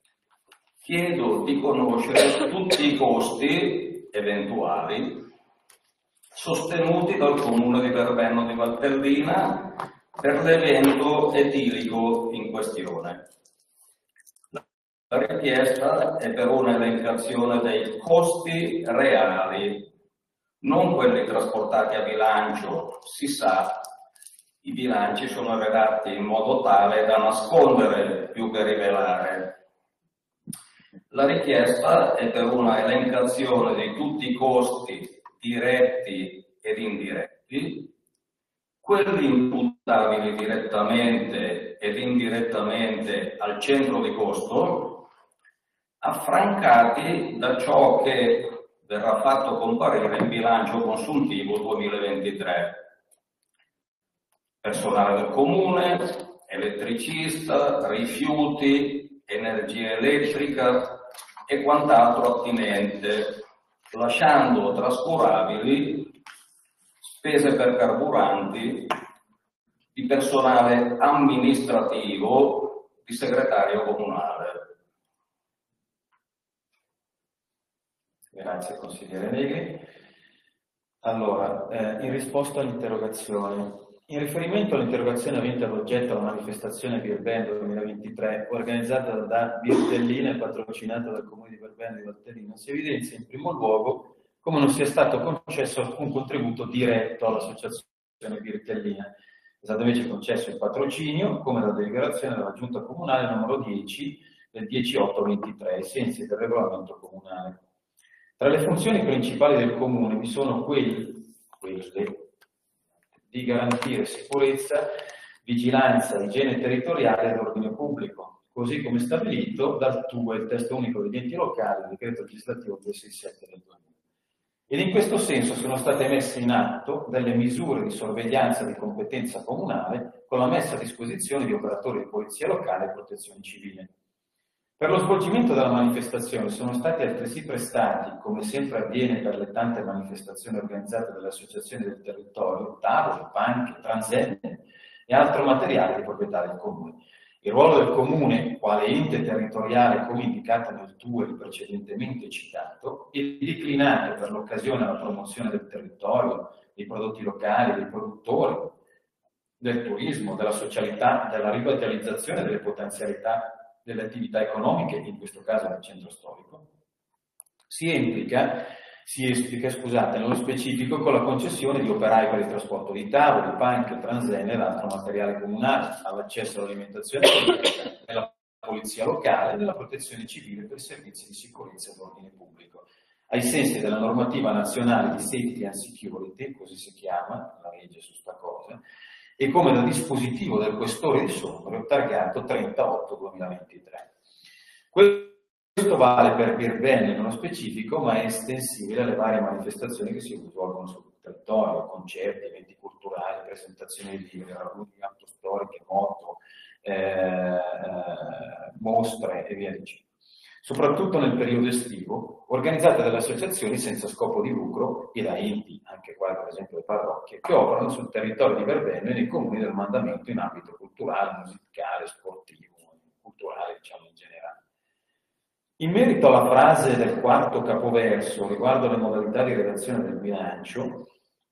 Chiedo di conoscere tutti i costi eventuali sostenuti dal comune di Verbenno di Valtellina per l'evento etilico in questione. La richiesta è per un'elencazione dei costi reali, non quelli trasportati a bilancio. Si sa, i bilanci sono redatti in modo tale da nascondere più che rivelare. La richiesta è per una elencazione di tutti i costi diretti ed indiretti, quelli imputabili direttamente ed indirettamente al centro di costo, affrancati da ciò che verrà fatto comparire in bilancio consuntivo duemilaventitré. Personale del comune, elettricista, rifiuti, energia elettrica e quant'altro attinente, lasciando trascurabili spese per carburanti, di personale amministrativo, di segretario comunale. Grazie consigliere Negri. Allora, eh, in risposta all'interrogazione, in riferimento all'interrogazione avente ad oggetto la manifestazione Birbendo duemilaventitré, organizzata da Birtellina e patrocinata dal Comune di Birbendo di Valtellina, si evidenzia in primo luogo come non sia stato concesso alcun contributo diretto all'associazione Birtellina. È stato invece concesso il patrocinio, come da deliberazione della Giunta Comunale numero dieci del dieci otto ventitré, ai sensi del regolamento comunale. Tra le funzioni principali del Comune vi sono quelle, quelle di garantire sicurezza, vigilanza, igiene territoriale ed ordine pubblico, così come stabilito dal T U E, il testo unico degli enti locali, il decreto legislativo duecentosessantasette del duemila. Ed in questo senso sono state messe in atto delle misure di sorveglianza di competenza comunale con la messa a disposizione di operatori di polizia locale e protezione civile. Per lo svolgimento della manifestazione sono stati altresì prestati, come sempre avviene per le tante manifestazioni organizzate dalle associazioni del territorio, tavoli, panche, transenne e altro materiale di proprietà del Comune. Il ruolo del Comune, quale ente territoriale come indicato nel T U E precedentemente citato, è declinato per l'occasione alla promozione del territorio, dei prodotti locali, dei produttori, del turismo, della socialità, della rivitalizzazione delle potenzialità delle attività economiche, in questo caso nel centro storico, si implica, si esplica, scusate, nello specifico con la concessione di operai per il trasporto di tavoli, panche, transenne ed altro materiale comunale, all'accesso all'alimentazione della polizia locale e della protezione civile per servizi di sicurezza ed ordine pubblico, ai sensi della normativa nazionale di Safety and Security, così si chiama la legge su sta cosa, e come da dispositivo del questore di Sondrio targato trentotto duemilaventitré. Questo vale per Birbendo nello specifico, ma è estensibile alle varie manifestazioni che si svolgono sul territorio, concerti, eventi culturali, presentazioni di libri, raduni autostoriche, moto, eh, mostre e via dicendo. Soprattutto nel periodo estivo, organizzate dalle associazioni senza scopo di lucro e da enti, anche qua per esempio le parrocchie, che operano sul territorio di Birbendo e nei comuni del mandamento in ambito culturale, musicale, sportivo, culturale, diciamo in generale. In merito alla frase del quarto capoverso riguardo alle modalità di redazione del bilancio,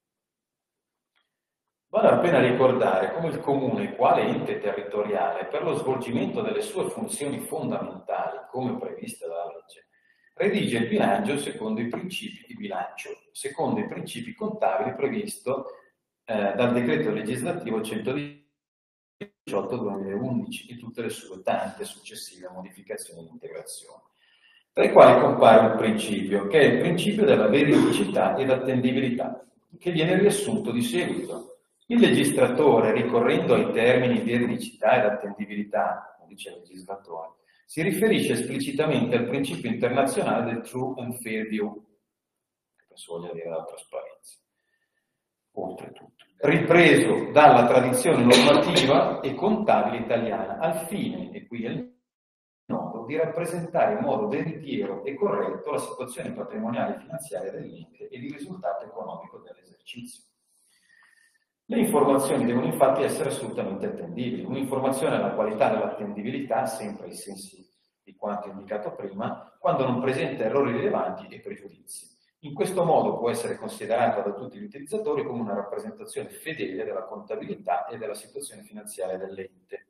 vale la pena ricordare come il Comune, quale ente territoriale, per lo svolgimento delle sue funzioni fondamentali, come previste dalla legge, redige il bilancio secondo i principi di bilancio, secondo i principi contabili previsti eh, dal decreto legislativo centodiciotto duemilaundici e tutte le sue tante successive modificazioni e integrazioni, tra i quali compare un principio, che è il principio della veridicità ed attendibilità, che viene riassunto di seguito. Il legistratore, ricorrendo ai termini di veridicità ed attendibilità, come dice il legislatore, si riferisce esplicitamente al principio internazionale del true and fair view, che penso voglia dire la trasparenza, oltretutto, ripreso dalla tradizione normativa e contabile italiana, al fine, e qui è il nodo, di rappresentare in modo veritiero e corretto la situazione patrimoniale e finanziaria dell'ente e il risultato economico dell'esercizio. Le informazioni devono infatti essere assolutamente attendibili. Un'informazione alla qualità dell'attendibilità, sempre ai sensi di quanto indicato prima, quando non presenta errori rilevanti e pregiudizi. In questo modo può essere considerata da tutti gli utilizzatori come una rappresentazione fedele della contabilità e della situazione finanziaria dell'ente.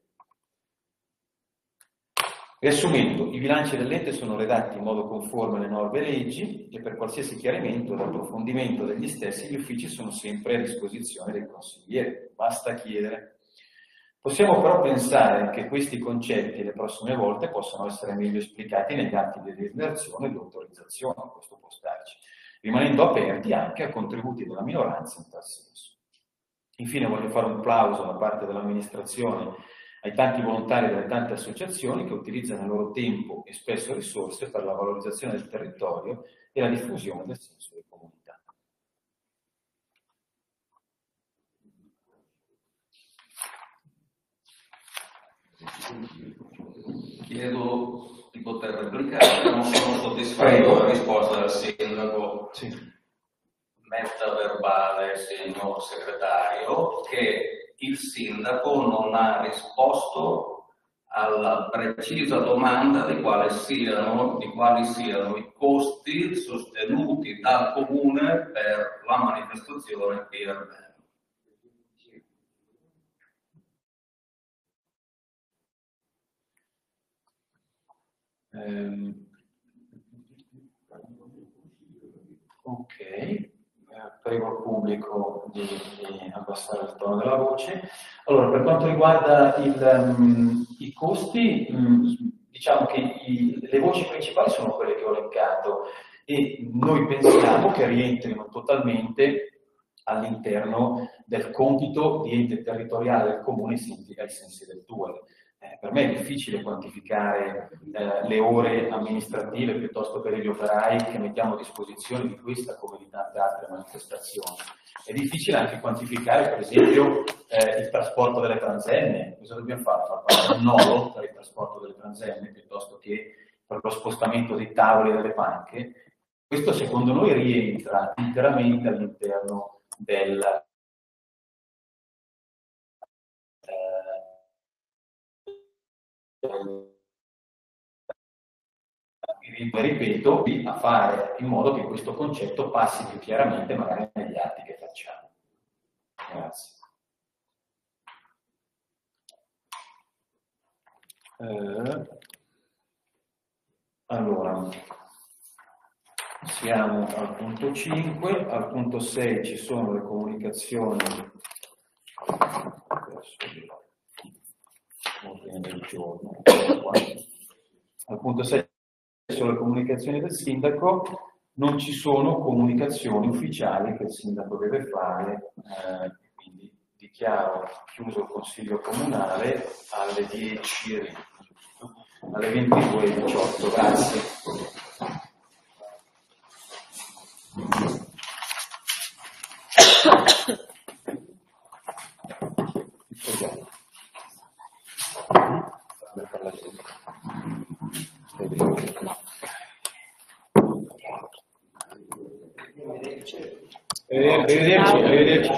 Riassumendo, i bilanci dell'ente sono redatti in modo conforme alle norme e leggi e per qualsiasi chiarimento o approfondimento degli stessi gli uffici sono sempre a disposizione del consigliere, basta chiedere. Possiamo però pensare che questi concetti le prossime volte possano essere meglio esplicati negli atti di deliberazione e di autorizzazione, questo può starci, rimanendo aperti anche a contributi della minoranza in tal senso. Infine voglio fare un plauso da parte dell'amministrazione ai tanti volontari delle tante associazioni che utilizzano il loro tempo e spesso risorse per la valorizzazione del territorio e la diffusione del senso di comunità. Chiedo di poter replicare, non sono soddisfatto della risposta del sindaco. Sì. Metta verbale, signor segretario, che il sindaco non ha risposto alla precisa domanda di quali siano, di quali siano i costi sostenuti dal comune per la manifestazione qui a Ervelo. Ehm, ok, eh, prego il pubblico di, di abbassare il tono della voce. Allora, per quanto riguarda il, um, i costi, um, diciamo che i, le voci principali sono quelle che ho elencato e noi pensiamo che rientrino totalmente all'interno del compito di ente territoriale del comune ai sensi del T U E L. Eh, per me è difficile quantificare eh, le ore amministrative piuttosto che degli operai che mettiamo a disposizione di questa come di tante altre manifestazioni. È difficile anche quantificare, per esempio, eh, il trasporto delle transenne. Cosa dobbiamo fare? Far pagare un nodo per il trasporto delle transenne piuttosto che per lo spostamento dei tavoli e delle panche? Questo secondo noi rientra interamente all'interno del ripeto, a fare in modo che questo concetto passi più chiaramente magari negli atti che facciamo. Grazie. Eh, allora, siamo al punto cinque, al punto sei ci sono le comunicazioni del giorno. Al punto sei sono le comunicazioni del sindaco, non ci sono comunicazioni ufficiali che il sindaco deve fare, eh, quindi dichiaro chiuso il consiglio comunale alle dieci, alle ventidue e diciotto. Grazie. Arrivederci, arrivederci.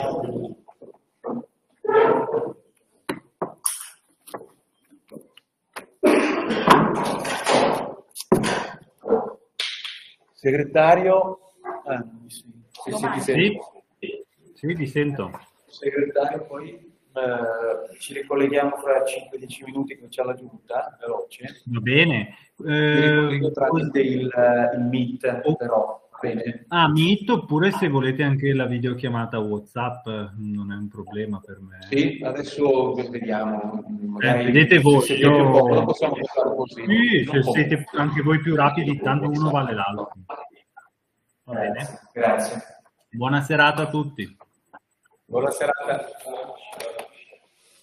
Segretario, ah, sì, sì, sì, ti sento. Sì, sì, vi sento. Segretario, poi eh, ci ricolleghiamo fra cinque dieci minuti che c'è la giunta, veloce. Va bene. Mi ricollego tramite il, il Meet, oh. però. Bene. Ah, Meet, oppure se volete anche la videochiamata WhatsApp, non è un problema per me. Sì, adesso vediamo. Eh, vedete voi, se io... più poco, possiamo fare così. Sì, se siete anche voi più rapidi, tanto uno vale l'altro. Va Grazie. bene? Grazie. Buona serata a tutti. Buona serata.